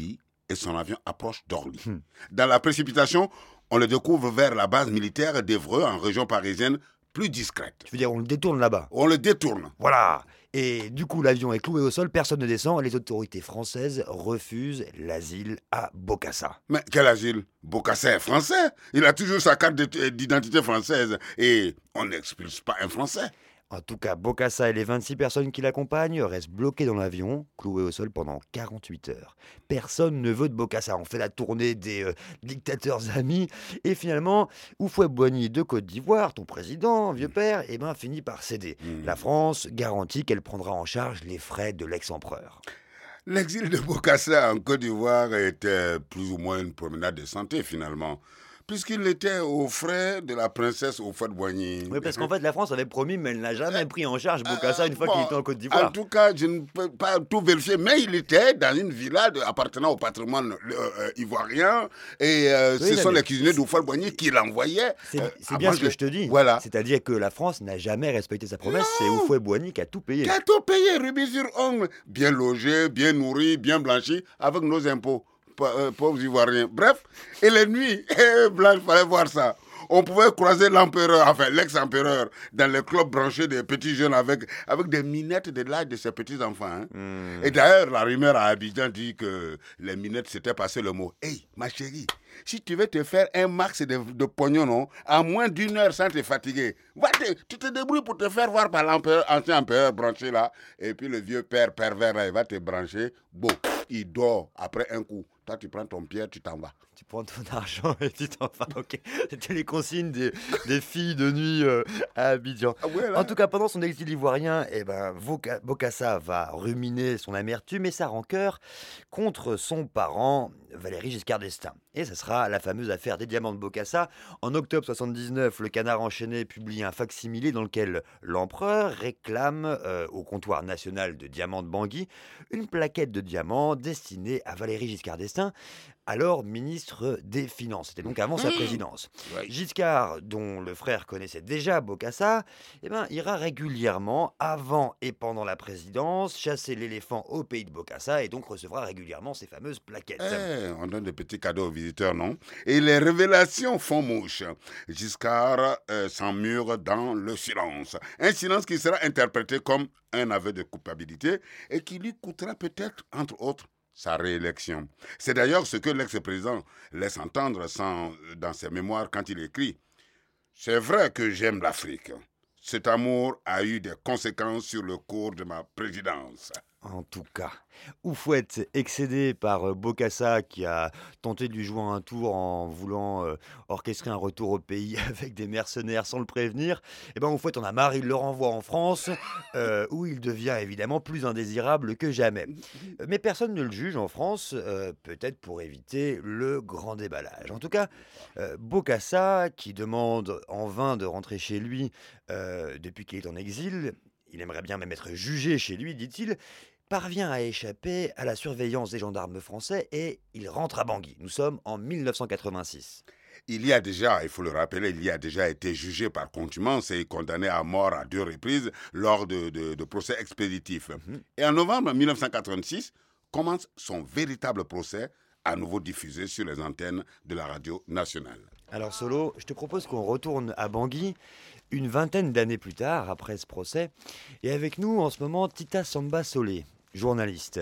et son avion approche d'Orly. Hmm. Dans la précipitation, on le découvre vers la base militaire d'Évreux, en région parisienne, plus discrète. Tu veux dire, on le détourne là-bas? On le détourne. Voilà. Et du coup, l'avion est cloué au sol, personne ne descend, les autorités françaises refusent l'asile à Bokassa. Mais quel asile? Bokassa est français. Il a toujours sa carte d'identité française. Et on n'expulse pas un Français. En tout cas, Bokassa et les vingt-six personnes qui l'accompagnent restent bloqués dans l'avion, cloués au sol pendant quarante-huit heures. Personne ne veut de Bokassa. On fait la tournée des euh, dictateurs amis. Et finalement, Houphouët-Boigny de Côte d'Ivoire, ton président, vieux père, eh ben, finit par céder. Mmh. La France garantit qu'elle prendra en charge les frais de l'ex-empereur. L'exil de Bokassa en Côte d'Ivoire était plus ou moins une promenade de santé, finalement. Puisqu'il était aux frais de la princesse Houphouët-Boigny. Oui, parce qu'en fait, la France avait promis, mais elle n'a jamais pris en charge Bokassa une fois bon, qu'il était en Côte d'Ivoire. En tout cas, je ne peux pas tout vérifier, mais il était dans une villa de, appartenant au patrimoine euh, ivoirien, et euh, oui, ce sont les cuisiniers d'Houphouët-Boigny qui l'envoyaient. C'est euh, bien ce que je te dis. Voilà. C'est-à-dire que la France n'a jamais respecté sa promesse, c'est Houphouët-Boigny qui a tout payé. Qui a tout payé, rubis sur ongle. Bien logé, bien nourri, bien blanchi, avec nos impôts. Pauvres Ivoiriens. Bref, et les nuits, blanc, il fallait voir ça. On pouvait croiser l'empereur, enfin l'ex-empereur, dans les clubs branchés des petits jeunes avec, avec des minettes de l'âge de ses petits-enfants. Hein. Mmh. Et d'ailleurs, la rumeur à Abidjan dit que les minettes s'étaient passé le mot. Hey, ma chérie, si tu veux te faire un max de, de pognon, non, à moins d'une heure sans te fatiguer, va te, tu te débrouilles pour te faire voir par l'empereur, ancien empereur branché là, et puis le vieux père pervers là, il va te brancher. Bon, il dort après un coup. Toi, tu prends ton pierre, tu t'en vas. Tu prends ton argent et tu t'en vas. Ok. C'était les consignes des, des filles de nuit euh, à Abidjan. Ah ouais, en tout cas, pendant son exil ivoirien, eh ben, Bokassa va ruminer son amertume et sa rancœur contre son parent, Valéry Giscard d'Estaing. Et ce sera la fameuse affaire des diamants de Bokassa. En octobre soixante-dix-neuf, le Canard enchaîné publie un facsimilé dans lequel l'empereur réclame euh, au comptoir national de diamants de Bangui une plaquette de diamants destinée à Valéry Giscard d'Estaing, alors ministre des Finances. C'était donc avant sa présidence. Ouais. Giscard, dont le frère connaissait déjà Bokassa, eh ben, ira régulièrement, avant et pendant la présidence, chasser l'éléphant au pays de Bokassa et donc recevra régulièrement ces fameuses plaquettes. Eh, on donne des petits cadeaux aux visiteurs, non? Et les révélations font mouche. Giscard euh, s'emmure dans le silence. Un silence qui sera interprété comme un aveu de culpabilité et qui lui coûtera peut-être, entre autres, sa réélection. C'est d'ailleurs ce que l'ex-président laisse entendre sans, dans ses mémoires quand il écrit « C'est vrai que j'aime l'Afrique. Cet amour a eu des conséquences sur le cours de ma présidence. » En tout cas, Houphouët, excédé par Bokassa qui a tenté de lui jouer un tour en voulant euh, orchestrer un retour au pays avec des mercenaires sans le prévenir, et ben Houphouët en a marre, il le renvoie en France euh, où il devient évidemment plus indésirable que jamais. Mais personne ne le juge en France, euh, peut-être pour éviter le grand déballage. En tout cas, euh, Bokassa, qui demande en vain de rentrer chez lui euh, depuis qu'il est en exil, il aimerait bien même être jugé chez lui, dit-il, parvient à échapper à la surveillance des gendarmes français et il rentre à Bangui. Nous sommes en mille neuf cent quatre-vingt-six. Il y a déjà, il faut le rappeler, il y a déjà été jugé par contumace et condamné à mort à deux reprises lors de, de, de procès expéditifs. Mmh. Et en novembre mille neuf cent quatre-vingt-six, commence son véritable procès, à nouveau diffusé sur les antennes de la radio nationale. Alors Solo, je te propose qu'on retourne à Bangui une vingtaine d'années plus tard, après ce procès, et avec nous en ce moment Tita Samba Solé, journaliste.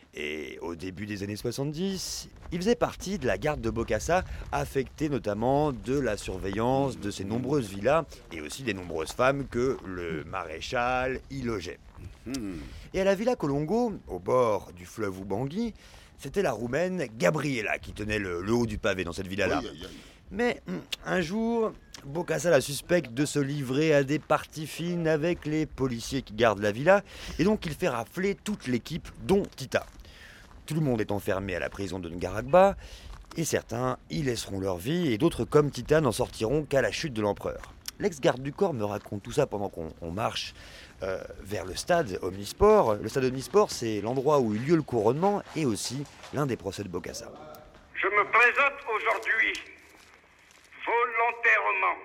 Et au début des années soixante-dix, il faisait partie de la garde de Bokassa, affectée notamment de la surveillance de ses nombreuses villas et aussi des nombreuses femmes que le maréchal y logeait. Et à la Villa Colongo, au bord du fleuve Ubangui, c'était la Roumaine Gabriela qui tenait le, le haut du pavé dans cette villa-là. Oui, oui, oui. Mais un jour, Bokassa la suspecte de se livrer à des parties fines avec les policiers qui gardent la villa, et donc il fait rafler toute l'équipe, dont Tita. Tout le monde est enfermé à la prison de Ngaragba, et certains y laisseront leur vie, et d'autres comme Tita n'en sortiront qu'à la chute de l'empereur. L'ex-garde du corps me raconte tout ça pendant qu'on on marche euh, vers le stade Omnisport. Le stade Omnisport, c'est l'endroit où eut lieu le couronnement, et aussi l'un des procès de Bokassa. Je me présente aujourd'hui volontairement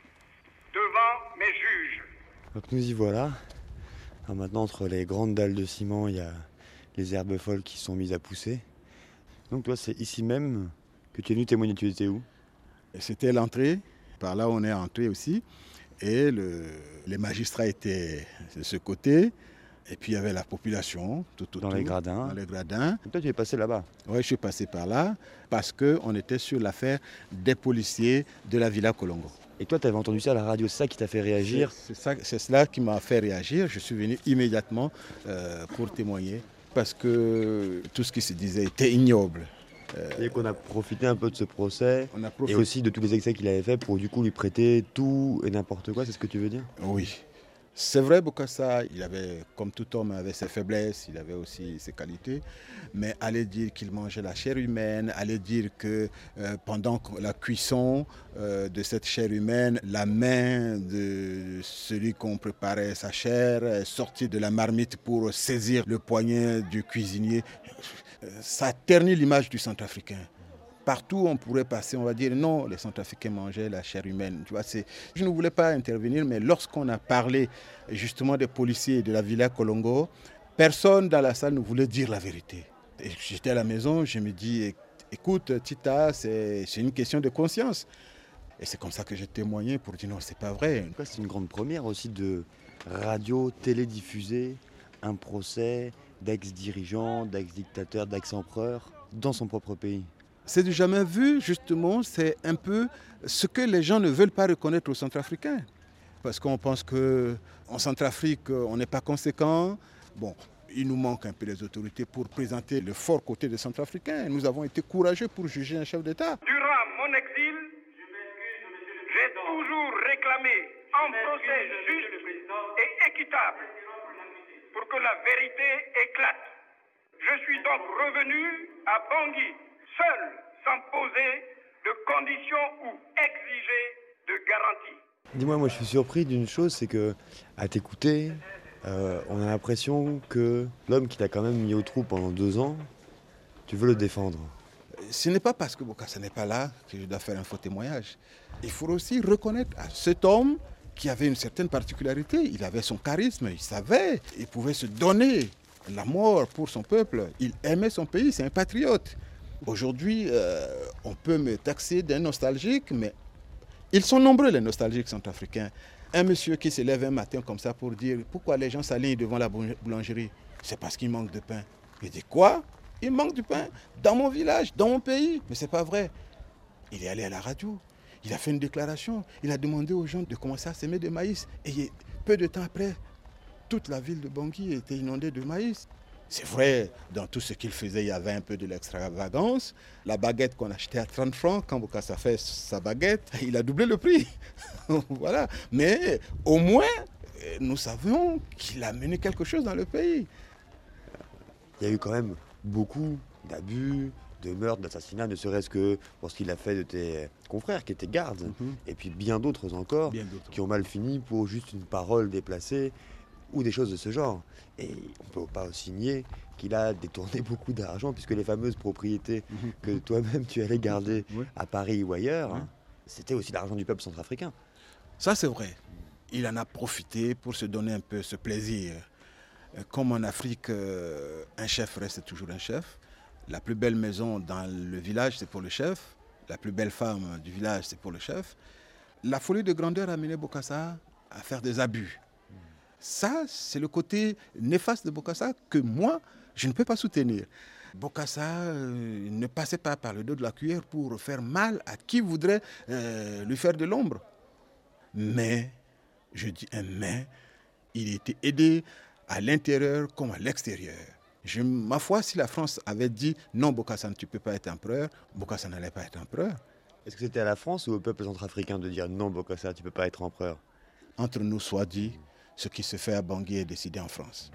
devant mes juges. Donc nous y voilà. Alors maintenant, entre les grandes dalles de ciment, il y a les herbes folles qui sont mises à pousser. Donc toi, c'est ici même que tu es venu témoigner. Tu étais où? C'était l'entrée. Par là, on est entré aussi. Et le, les magistrats étaient de ce côté. Et puis, il y avait la population tout autour. Dans les gradins. Dans les gradins. Et toi, tu es passé là-bas? Oui, je suis passé par là parce qu'on était sur l'affaire des policiers de la Villa Kolongo. Et toi, tu avais entendu ça à la radio, c'est ça qui t'a fait réagir? C'est, ça, c'est cela qui m'a fait réagir. Je suis venu immédiatement euh, pour témoigner parce que tout ce qui se disait était ignoble. Euh, et qu'on a profité un peu de ce procès on a profité... et aussi de tous les excès qu'il avait fait pour du coup lui prêter tout et n'importe quoi, c'est ce que tu veux dire? Oui. C'est vrai, Bokassa, il avait, comme tout homme, avait ses faiblesses, il avait aussi ses qualités, mais aller dire qu'il mangeait la chair humaine, aller dire que euh, pendant la cuisson euh, de cette chair humaine, la main de celui qu'on préparait sa chair est sortie de la marmite pour saisir le poignet du cuisinier, ça ternit l'image du Centrafricain. Partout on pourrait passer, on va dire non, les Centrafricains mangeaient la chair humaine. Tu vois, c'est... Je ne voulais pas intervenir, mais lorsqu'on a parlé justement des policiers de la Villa Kolongo, personne dans la salle ne voulait dire la vérité. Et j'étais à la maison, je me dis, écoute Tita, c'est, c'est une question de conscience. Et c'est comme ça que j'ai témoigné pour dire non, c'est pas vrai. C'est une grande première aussi de radio télédiffusée, un procès d'ex-dirigeants, d'ex-dictateurs, d'ex-empereurs dans son propre pays. C'est du jamais vu, justement, c'est un peu ce que les gens ne veulent pas reconnaître aux Centrafricains. Parce qu'on pense qu'en Centrafrique, on n'est pas conséquent. Bon, il nous manque un peu les autorités pour présenter le fort côté des Centrafricains. Nous avons été courageux pour juger un chef d'État. Durant mon exil, j'ai toujours réclamé un procès juste et équitable pour que la vérité éclate. Je suis donc revenu à Bangui, seul, sans poser de conditions ou exiger de garanties. Dis-moi, moi je suis surpris d'une chose, c'est que à t'écouter, euh, on a l'impression que l'homme qui t'a quand même mis au trou pendant deux ans, tu veux le défendre. Ce n'est pas parce que Bokassa n'est pas là que je dois faire un faux témoignage. Il faut aussi reconnaître à cet homme qui avait une certaine particularité, il avait son charisme, il savait, il pouvait se donner la mort pour son peuple, il aimait son pays, c'est un patriote. Aujourd'hui, euh, on peut me taxer d'un nostalgique, mais ils sont nombreux les nostalgiques centrafricains. Un monsieur qui se lève un matin comme ça pour dire pourquoi les gens s'alignent devant la boulangerie, c'est parce qu'il manque de pain. Il dit quoi? Il manque du pain dans mon village, dans mon pays. Mais c'est pas vrai. Il est allé à la radio, il a fait une déclaration, il a demandé aux gens de commencer à s'aimer de maïs. Et peu de temps après, toute la ville de Bangui était inondée de maïs. C'est vrai, dans tout ce qu'il faisait, il y avait un peu de l'extravagance. La baguette qu'on achetait à trente francs, quand Bokassa fait sa baguette, il a doublé le prix. Voilà. Mais au moins, nous savions qu'il a mené quelque chose dans le pays. Il y a eu quand même beaucoup d'abus, de meurtres, d'assassinats, ne serait-ce que pour ce qu'il a fait de tes confrères qui étaient gardes. Mm-hmm. Et puis bien d'autres encore, bien d'autres. Qui ont mal fini pour juste une parole déplacée ou des choses de ce genre. Et on ne peut pas aussi nier qu'il a détourné beaucoup d'argent, puisque les fameuses propriétés mmh. que toi-même tu allais garder oui. à Paris ou ailleurs, oui. hein, c'était aussi l'argent du peuple centrafricain. Ça c'est vrai. Il en a profité pour se donner un peu ce plaisir. Comme en Afrique, un chef reste toujours un chef. La plus belle maison dans le village, c'est pour le chef. La plus belle femme du village, c'est pour le chef. La folie de grandeur a mené Bokassa à faire des abus. Ça, c'est le côté néfaste de Bokassa que moi, je ne peux pas soutenir. Bokassa euh, ne passait pas par le dos de la cuillère pour faire mal à qui voudrait euh, lui faire de l'ombre. Mais, je dis un mais, il était aidé à l'intérieur comme à l'extérieur. Je, ma foi, si la France avait dit non, Bokassa, tu ne peux pas être empereur, Bokassa n'allait pas être empereur. Est-ce que c'était à la France ou au peuple centrafricain de dire non, Bokassa, tu ne peux pas être empereur? Entre nous soit dit, ce qui se fait à Bangui est décidé en France.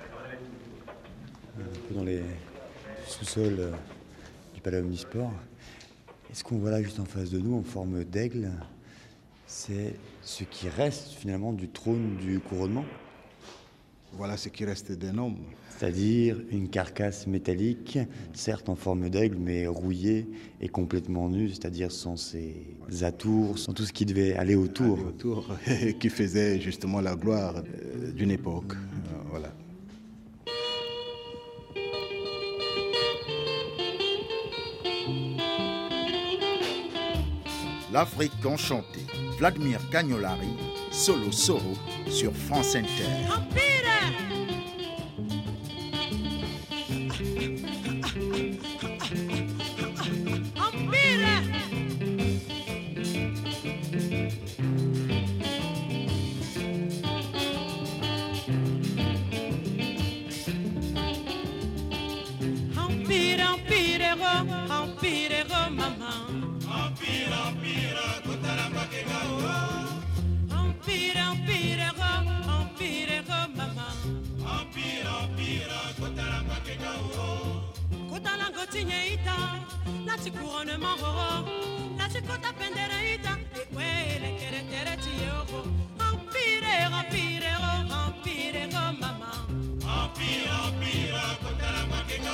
Un peu dans les sous-sols euh, du Palais Omnisport. Est-ce qu'on voit là juste en face de nous, en forme d'aigle, c'est ce qui reste finalement du trône du couronnement? Voilà ce qui reste d'un homme. C'est-à-dire une carcasse métallique, certes en forme d'aigle, mais rouillée et complètement nue, c'est-à-dire sans ses atours, sans tout ce qui devait aller autour. Aller autour, qui faisait justement la gloire d'une époque. Voilà. l'Afrique enchantée. Vladimir Cagnolari, Solo Soro sur France Inter. Couronnement, la chicota pendereita, et que le quere tere tio, empire, empire, empire, maman, empire, empire, contra la maqueta,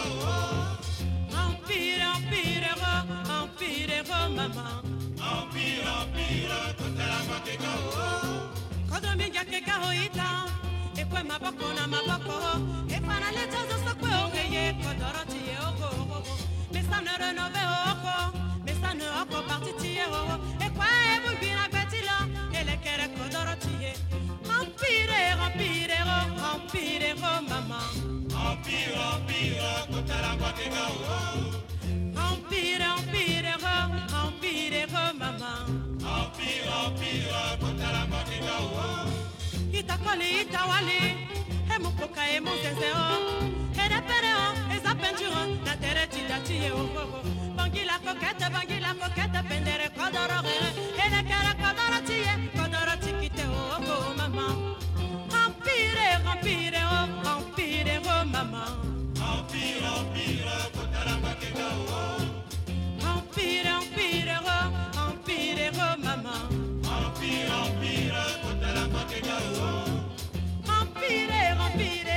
empire, empire, empire, maman, empire, empire, contra la maqueta, quand on vient que cahoita, et que ma boko na ma boko, et para les choses de ce que quand on tio, mais ça ne renove oko, mais ça ne oko parti tie o. Et quoi est vous bien appétit là? Et les kere kodoro tie. Empire, empire, empire, maman. Empire, empire, kotala kwakega o. Empire, empire, empire, maman. Empire, empire, kotala kwakega o. Itakoli, itawali, emukoka emusezeo. Erepere, esa peinture, la terre titatie au coco. Bangui la coquette, bangui la coquette, pendere kodoro, et le kere kodoro tie, kodoro tikite au coco, maman. Empire, empire, empire, maman. Empire, empire, kotala makega o. Empire, empire, empire, maman. Empire, empire, kotala makega o. Empire, empire.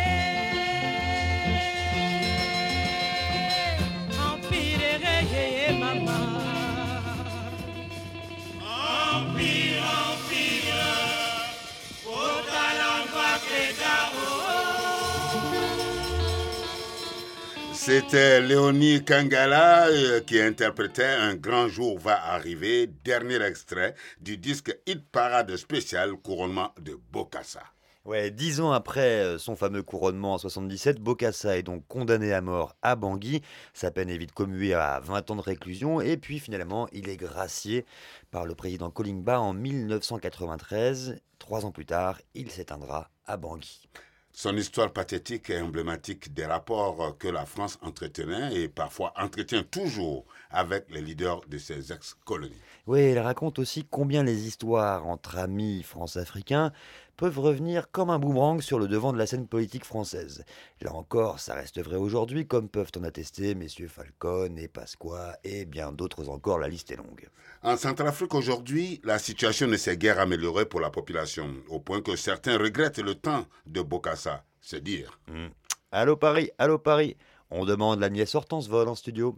C'était Léonie Kangala euh, qui interprétait Un grand jour va arriver, dernier extrait du disque Hit Parade spécial Couronnement de Bokassa. Ouais, dix ans après son fameux couronnement en soixante-dix-sept, Bokassa est donc condamné à mort à Bangui. Sa peine est vite commuée à vingt ans de réclusion et puis finalement il est gracié par le président Kolingba en mille neuf cent quatre-vingt-treize. Trois ans plus tard, il s'éteindra à Bangui. Son histoire pathétique est emblématique des rapports que la France entretenait et parfois entretient toujours avec les leaders de ses ex-colonies. Oui, elle raconte aussi combien les histoires entre amis france-africains peuvent revenir comme un boomerang sur le devant de la scène politique française. Là encore, ça reste vrai aujourd'hui, comme peuvent en attester messieurs Falcon et Pasqua et bien d'autres encore, la liste est longue. En Centrafrique aujourd'hui, la situation ne s'est guère améliorée pour la population, au point que certains regrettent le temps de Bokassa, c'est dire. Mmh. Allô Paris, allô Paris, on demande la nièce Hortense Vol en studio.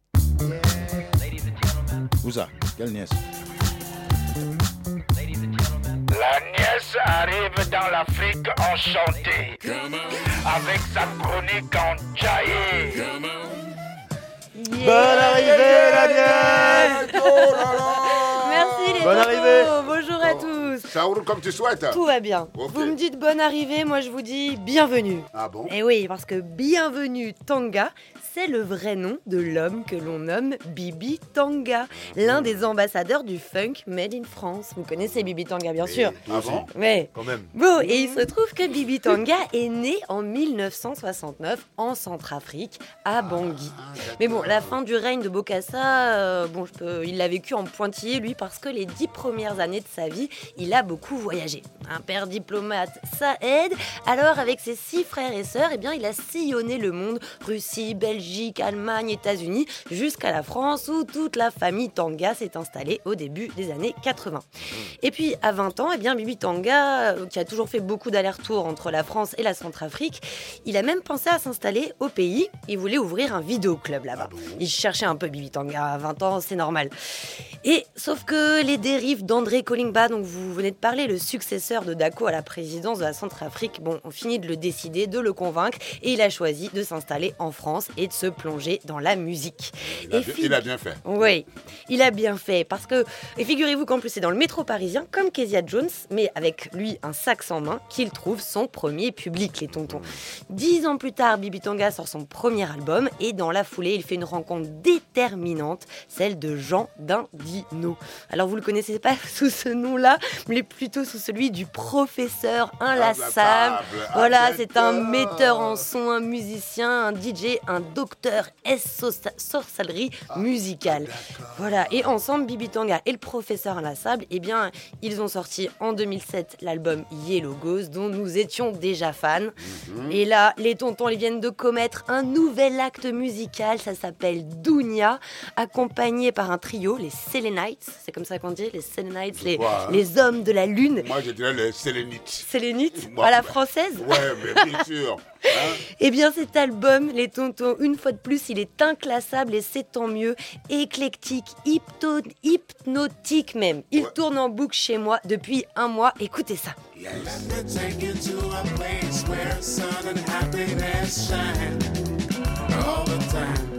Où ça? Quelle nièce? La nièce arrive dans l'Afrique enchantée, avec sa chronique en jaillé. Yeah. Bonne arrivée la nièce. Oh là là. Merci les bonne potos. Arrivée. Bonjour à tous. Ça roule comme tu souhaites. Tout va bien. Okay. Vous me dites bonne arrivée, moi je vous dis bienvenue. Ah bon? Et oui, parce que Bienvenue Tanga, c'est le vrai nom de l'homme que l'on nomme Bibi Tanga, l'un des ambassadeurs du funk made in France. Vous connaissez Bibi Tanga, bien sûr. Ah bon? Ouais. Quand même. Bon, et il se trouve que Bibi Tanga est né en mille neuf cent soixante-neuf en Centrafrique, à Bangui. Ah, Mais bon, la fin du règne de Bokassa, euh, bon, je peux, il l'a vécu en pointillé, lui, parce que les dix premières années de sa vie, il a beaucoup voyagé. Un père diplomate, ça aide. Alors, avec ses six frères et sœurs, eh bien, il a sillonné le monde, Russie, Belgique, Allemagne, États-Unis, jusqu'à la France, où toute la famille Tanga s'est installée au début des années quatre-vingts. Et puis, à vingt ans, eh bien, Bibi Tanga, euh, qui a toujours fait beaucoup d'allers-retours entre la France et la Centrafrique, il a même pensé à s'installer au pays. Il voulait ouvrir un vidéoclub là-bas. Il cherchait un peu Bibi Tanga, à vingt ans, c'est normal. Et sauf que les dérives d'André Kolingba, dont vous venez de parler, le successeur de Dacko à la présidence de la Centrafrique, bon, on finit de le décider, de le convaincre, et il a choisi de s'installer en France et de se plonger dans la musique. Il a, et bien, fi- il a bien fait. Oui, il a bien fait, parce que, et figurez-vous qu'en plus c'est dans le métro parisien, comme Kezia Jones, mais avec lui un sax en main, qu'il trouve son premier public, les tontons. Dix ans plus tard, Bibi Tonga sort son premier album, et dans la foulée, il fait une rencontre déterminante, celle de Jean Dindino. Alors vous le connaissez pas sous ce nom-là, mais plutôt sous celui du professeur inlassable. Voilà, c'est un metteur en son, un musicien, un D J, un docteur S-sorcellerie musicale. Voilà, et ensemble, Bibi Tonga et le professeur inlassable, eh bien, ils ont sorti en deux mille sept l'album Yellow Ghost, dont nous étions déjà fans. Mm-hmm. Et là, les tontons, ils viennent de commettre un nouvel acte musical, ça s'appelle Dounia, accompagné par un trio, les Selenites, c'est comme ça qu'on dit, les Selenites, les, vois, hein. les hommes de la lune. Moi, je dirais les Sélénites. Sélénites, Moi, à la mais- française. Ouais, mais bien sûr. Hein. Eh bien, cet album, les tontons, une fois de plus, il est inclassable et c'est tant mieux. Éclectique, hypto- hypnotique même. Il tourne en boucle chez moi depuis un mois. Écoutez ça. Let me take you to a place where sun and happiness shine all the time.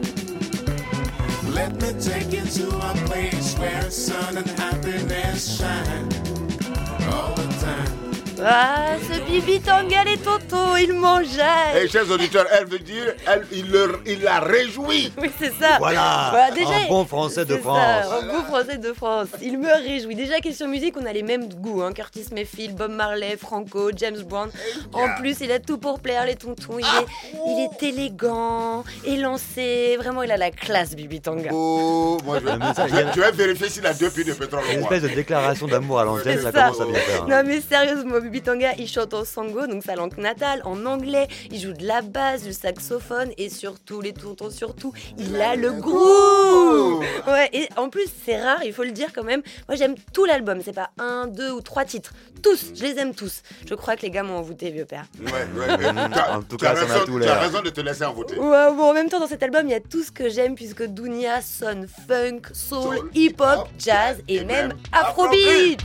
Let me take you to a place where sun and happiness shine all the time. Ah, ce Bibi Tonga, les tontons, il m'enjaille. Et chers auditeurs, elle veut dire, elle, il, le, il la réjouit. Oui, c'est ça. Voilà, Voilà, déjà, un bon français de c'est France. ça, un bon français de France. Il me réjouit. Déjà, question musique, on a les mêmes goûts. Hein. Curtis Mayfield, Bob Marley, Franco, James Brown. En plus, il a tout pour plaire, les tontons. Il, est, il est élégant, élancé. Vraiment, il a la classe, Bibi Tonga. Oh, moi, je, Mais ça, je, il y a- je vais vérifier s'il a deux puits de pétrole Une au espèce moins. de déclaration d'amour à l'antenne, C'est ça, ça. commence à bien faire. hein. Non mais sérieusement, Bibi Tonga, il chante en sango, donc sa langue natale, en anglais, il joue de la basse, du saxophone et surtout, les tontons surtout, il a le groove. Ouais, et en plus c'est rare, il faut le dire quand même, moi j'aime tout l'album, c'est pas un, deux ou trois titres, tous, je les aime tous. Je crois que les gars m'ont envoûté, vieux père. Ouais, ouais, mais tu as- En tout tu as cas, ça en a raison- tout tu as l'air. raison de te laisser envoûter. Ouais, bon, en même temps, dans cet album, il y a tout ce que j'aime puisque Dounia sonne funk, soul, hip-hop, jazz et même afrobeat.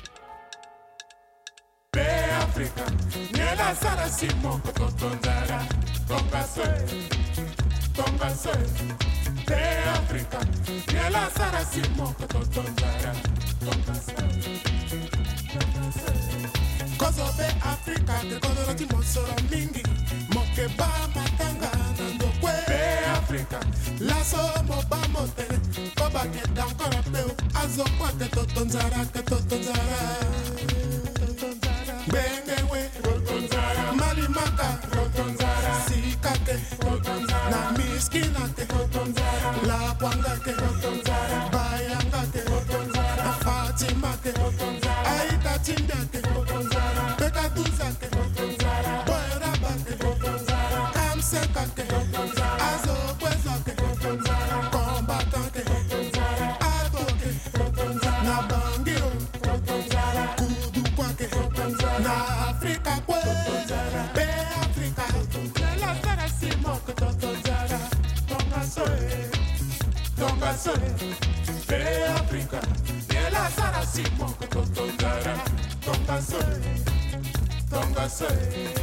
Africa, Nela Sara Simon, Totonzara, Tongasoe, Tongasoe. Be Africa, Nela Sara Simon, Totonzara, Tongasoe. Kozo be Africa, ke kozo roti mosoro mingi, moke ba matanga nando kwe. Be Africa, laso mo ba mote, koba ke dankora peu, azo kwa ke Totonzara, ke Totonzara. Bengewe, Rotonzara, Malimaka, Rotonzara, Sikake, Rotonzara, na Miskinake, Rotonzara, La Kwangake, Rotonzara, Bayangake, Rotonzara, na Fatimake, Rotonzara, Aita Tindake, Rotonzara, Bekatuzake, Rotonzara, Boyrabake, Rotonzara, Kamsekake, Rotonzara, Azokwezake, Rotonzara, Kombatake, Rotonzara, Atoke, Rotonzara, na Bangiro, Rotonzara, Kudu Kwake, Rotonzara, na Afrika kwe, be Afrika, la Sara Simon, Totonzara, Tongasoe, Tongasoe, be Afrika, la Sara Simon, Totonzara, Tongasoe, Tongasoe.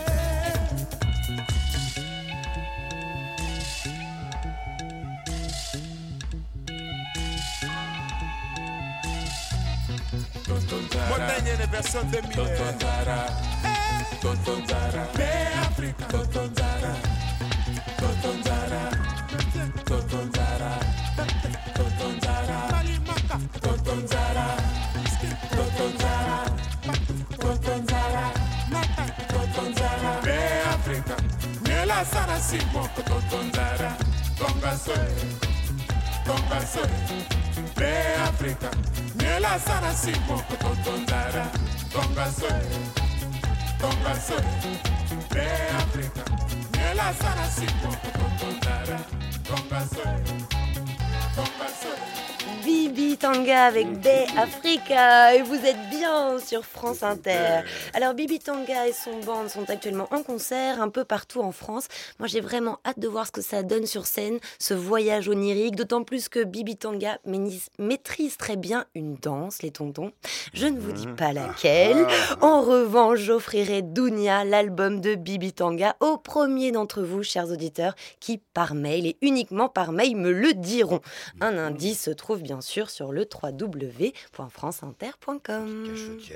Montagne version deux mille. Totonzara, Totonzara, be Africa, Totonzara, Totonzara, Totonzara, Totonzara, Malimaka, Totonzara, Totonzara, Totonzara, Totonzara, be Africa, Nela Sara Simon, Totonzara, Tongasoe, Tongasoe, be Africa. Nela Sara Simon, Totonzara, Tongasoe, Tongasoe, be Africa. Nela Sara Simon, Totonzara, Tongasoe, Tongasoe. Bibi Tanga avec Bay Africa et vous êtes bien sur France Inter. Alors Bibi Tanga et son band sont actuellement en concert un peu partout en France. Moi j'ai vraiment hâte de voir ce que ça donne sur scène, ce voyage onirique, d'autant plus que Bibi Tanga maîtrise très bien une danse, les tontons. Je ne vous dis pas laquelle. En revanche, j'offrirai Dounia, l'album de Bibi Tanga, au premier d'entre vous, chers auditeurs, qui par mail et uniquement par mail me le diront. Un indice se trouve bien sûr sur le w w w point france inter point com.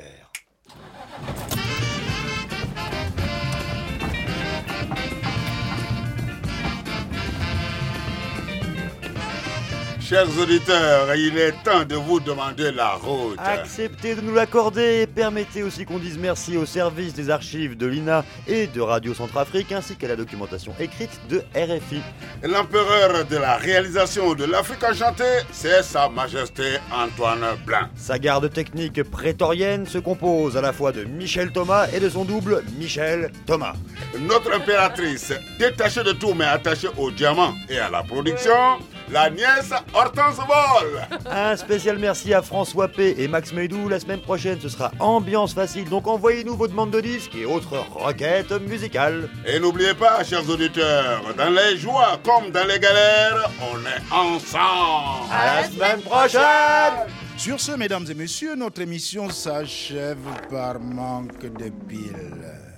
Chers auditeurs, il est temps de vous demander la route. Acceptez de nous l'accorder et permettez aussi qu'on dise merci au service des archives de l'I N A et de Radio Centrafrique ainsi qu'à la documentation écrite de R F I. L'empereur de la réalisation de l'Afrique enchantée, c'est Sa Majesté Antoine Blin. Sa garde technique prétorienne se compose à la fois de Michel Thomas et de son double Michel Thomas. Notre impératrice, détachée de tout mais attachée au diamant et à la production, la nièce Hortense Vol. Un spécial merci à François P et Max Meidou. La semaine prochaine, ce sera ambiance facile. Donc envoyez-nous vos demandes de disques et autres requêtes musicales. Et n'oubliez pas, chers auditeurs, dans les joies comme dans les galères, on est ensemble. À la semaine prochaine. Sur ce, mesdames et messieurs, notre émission s'achève par manque de piles.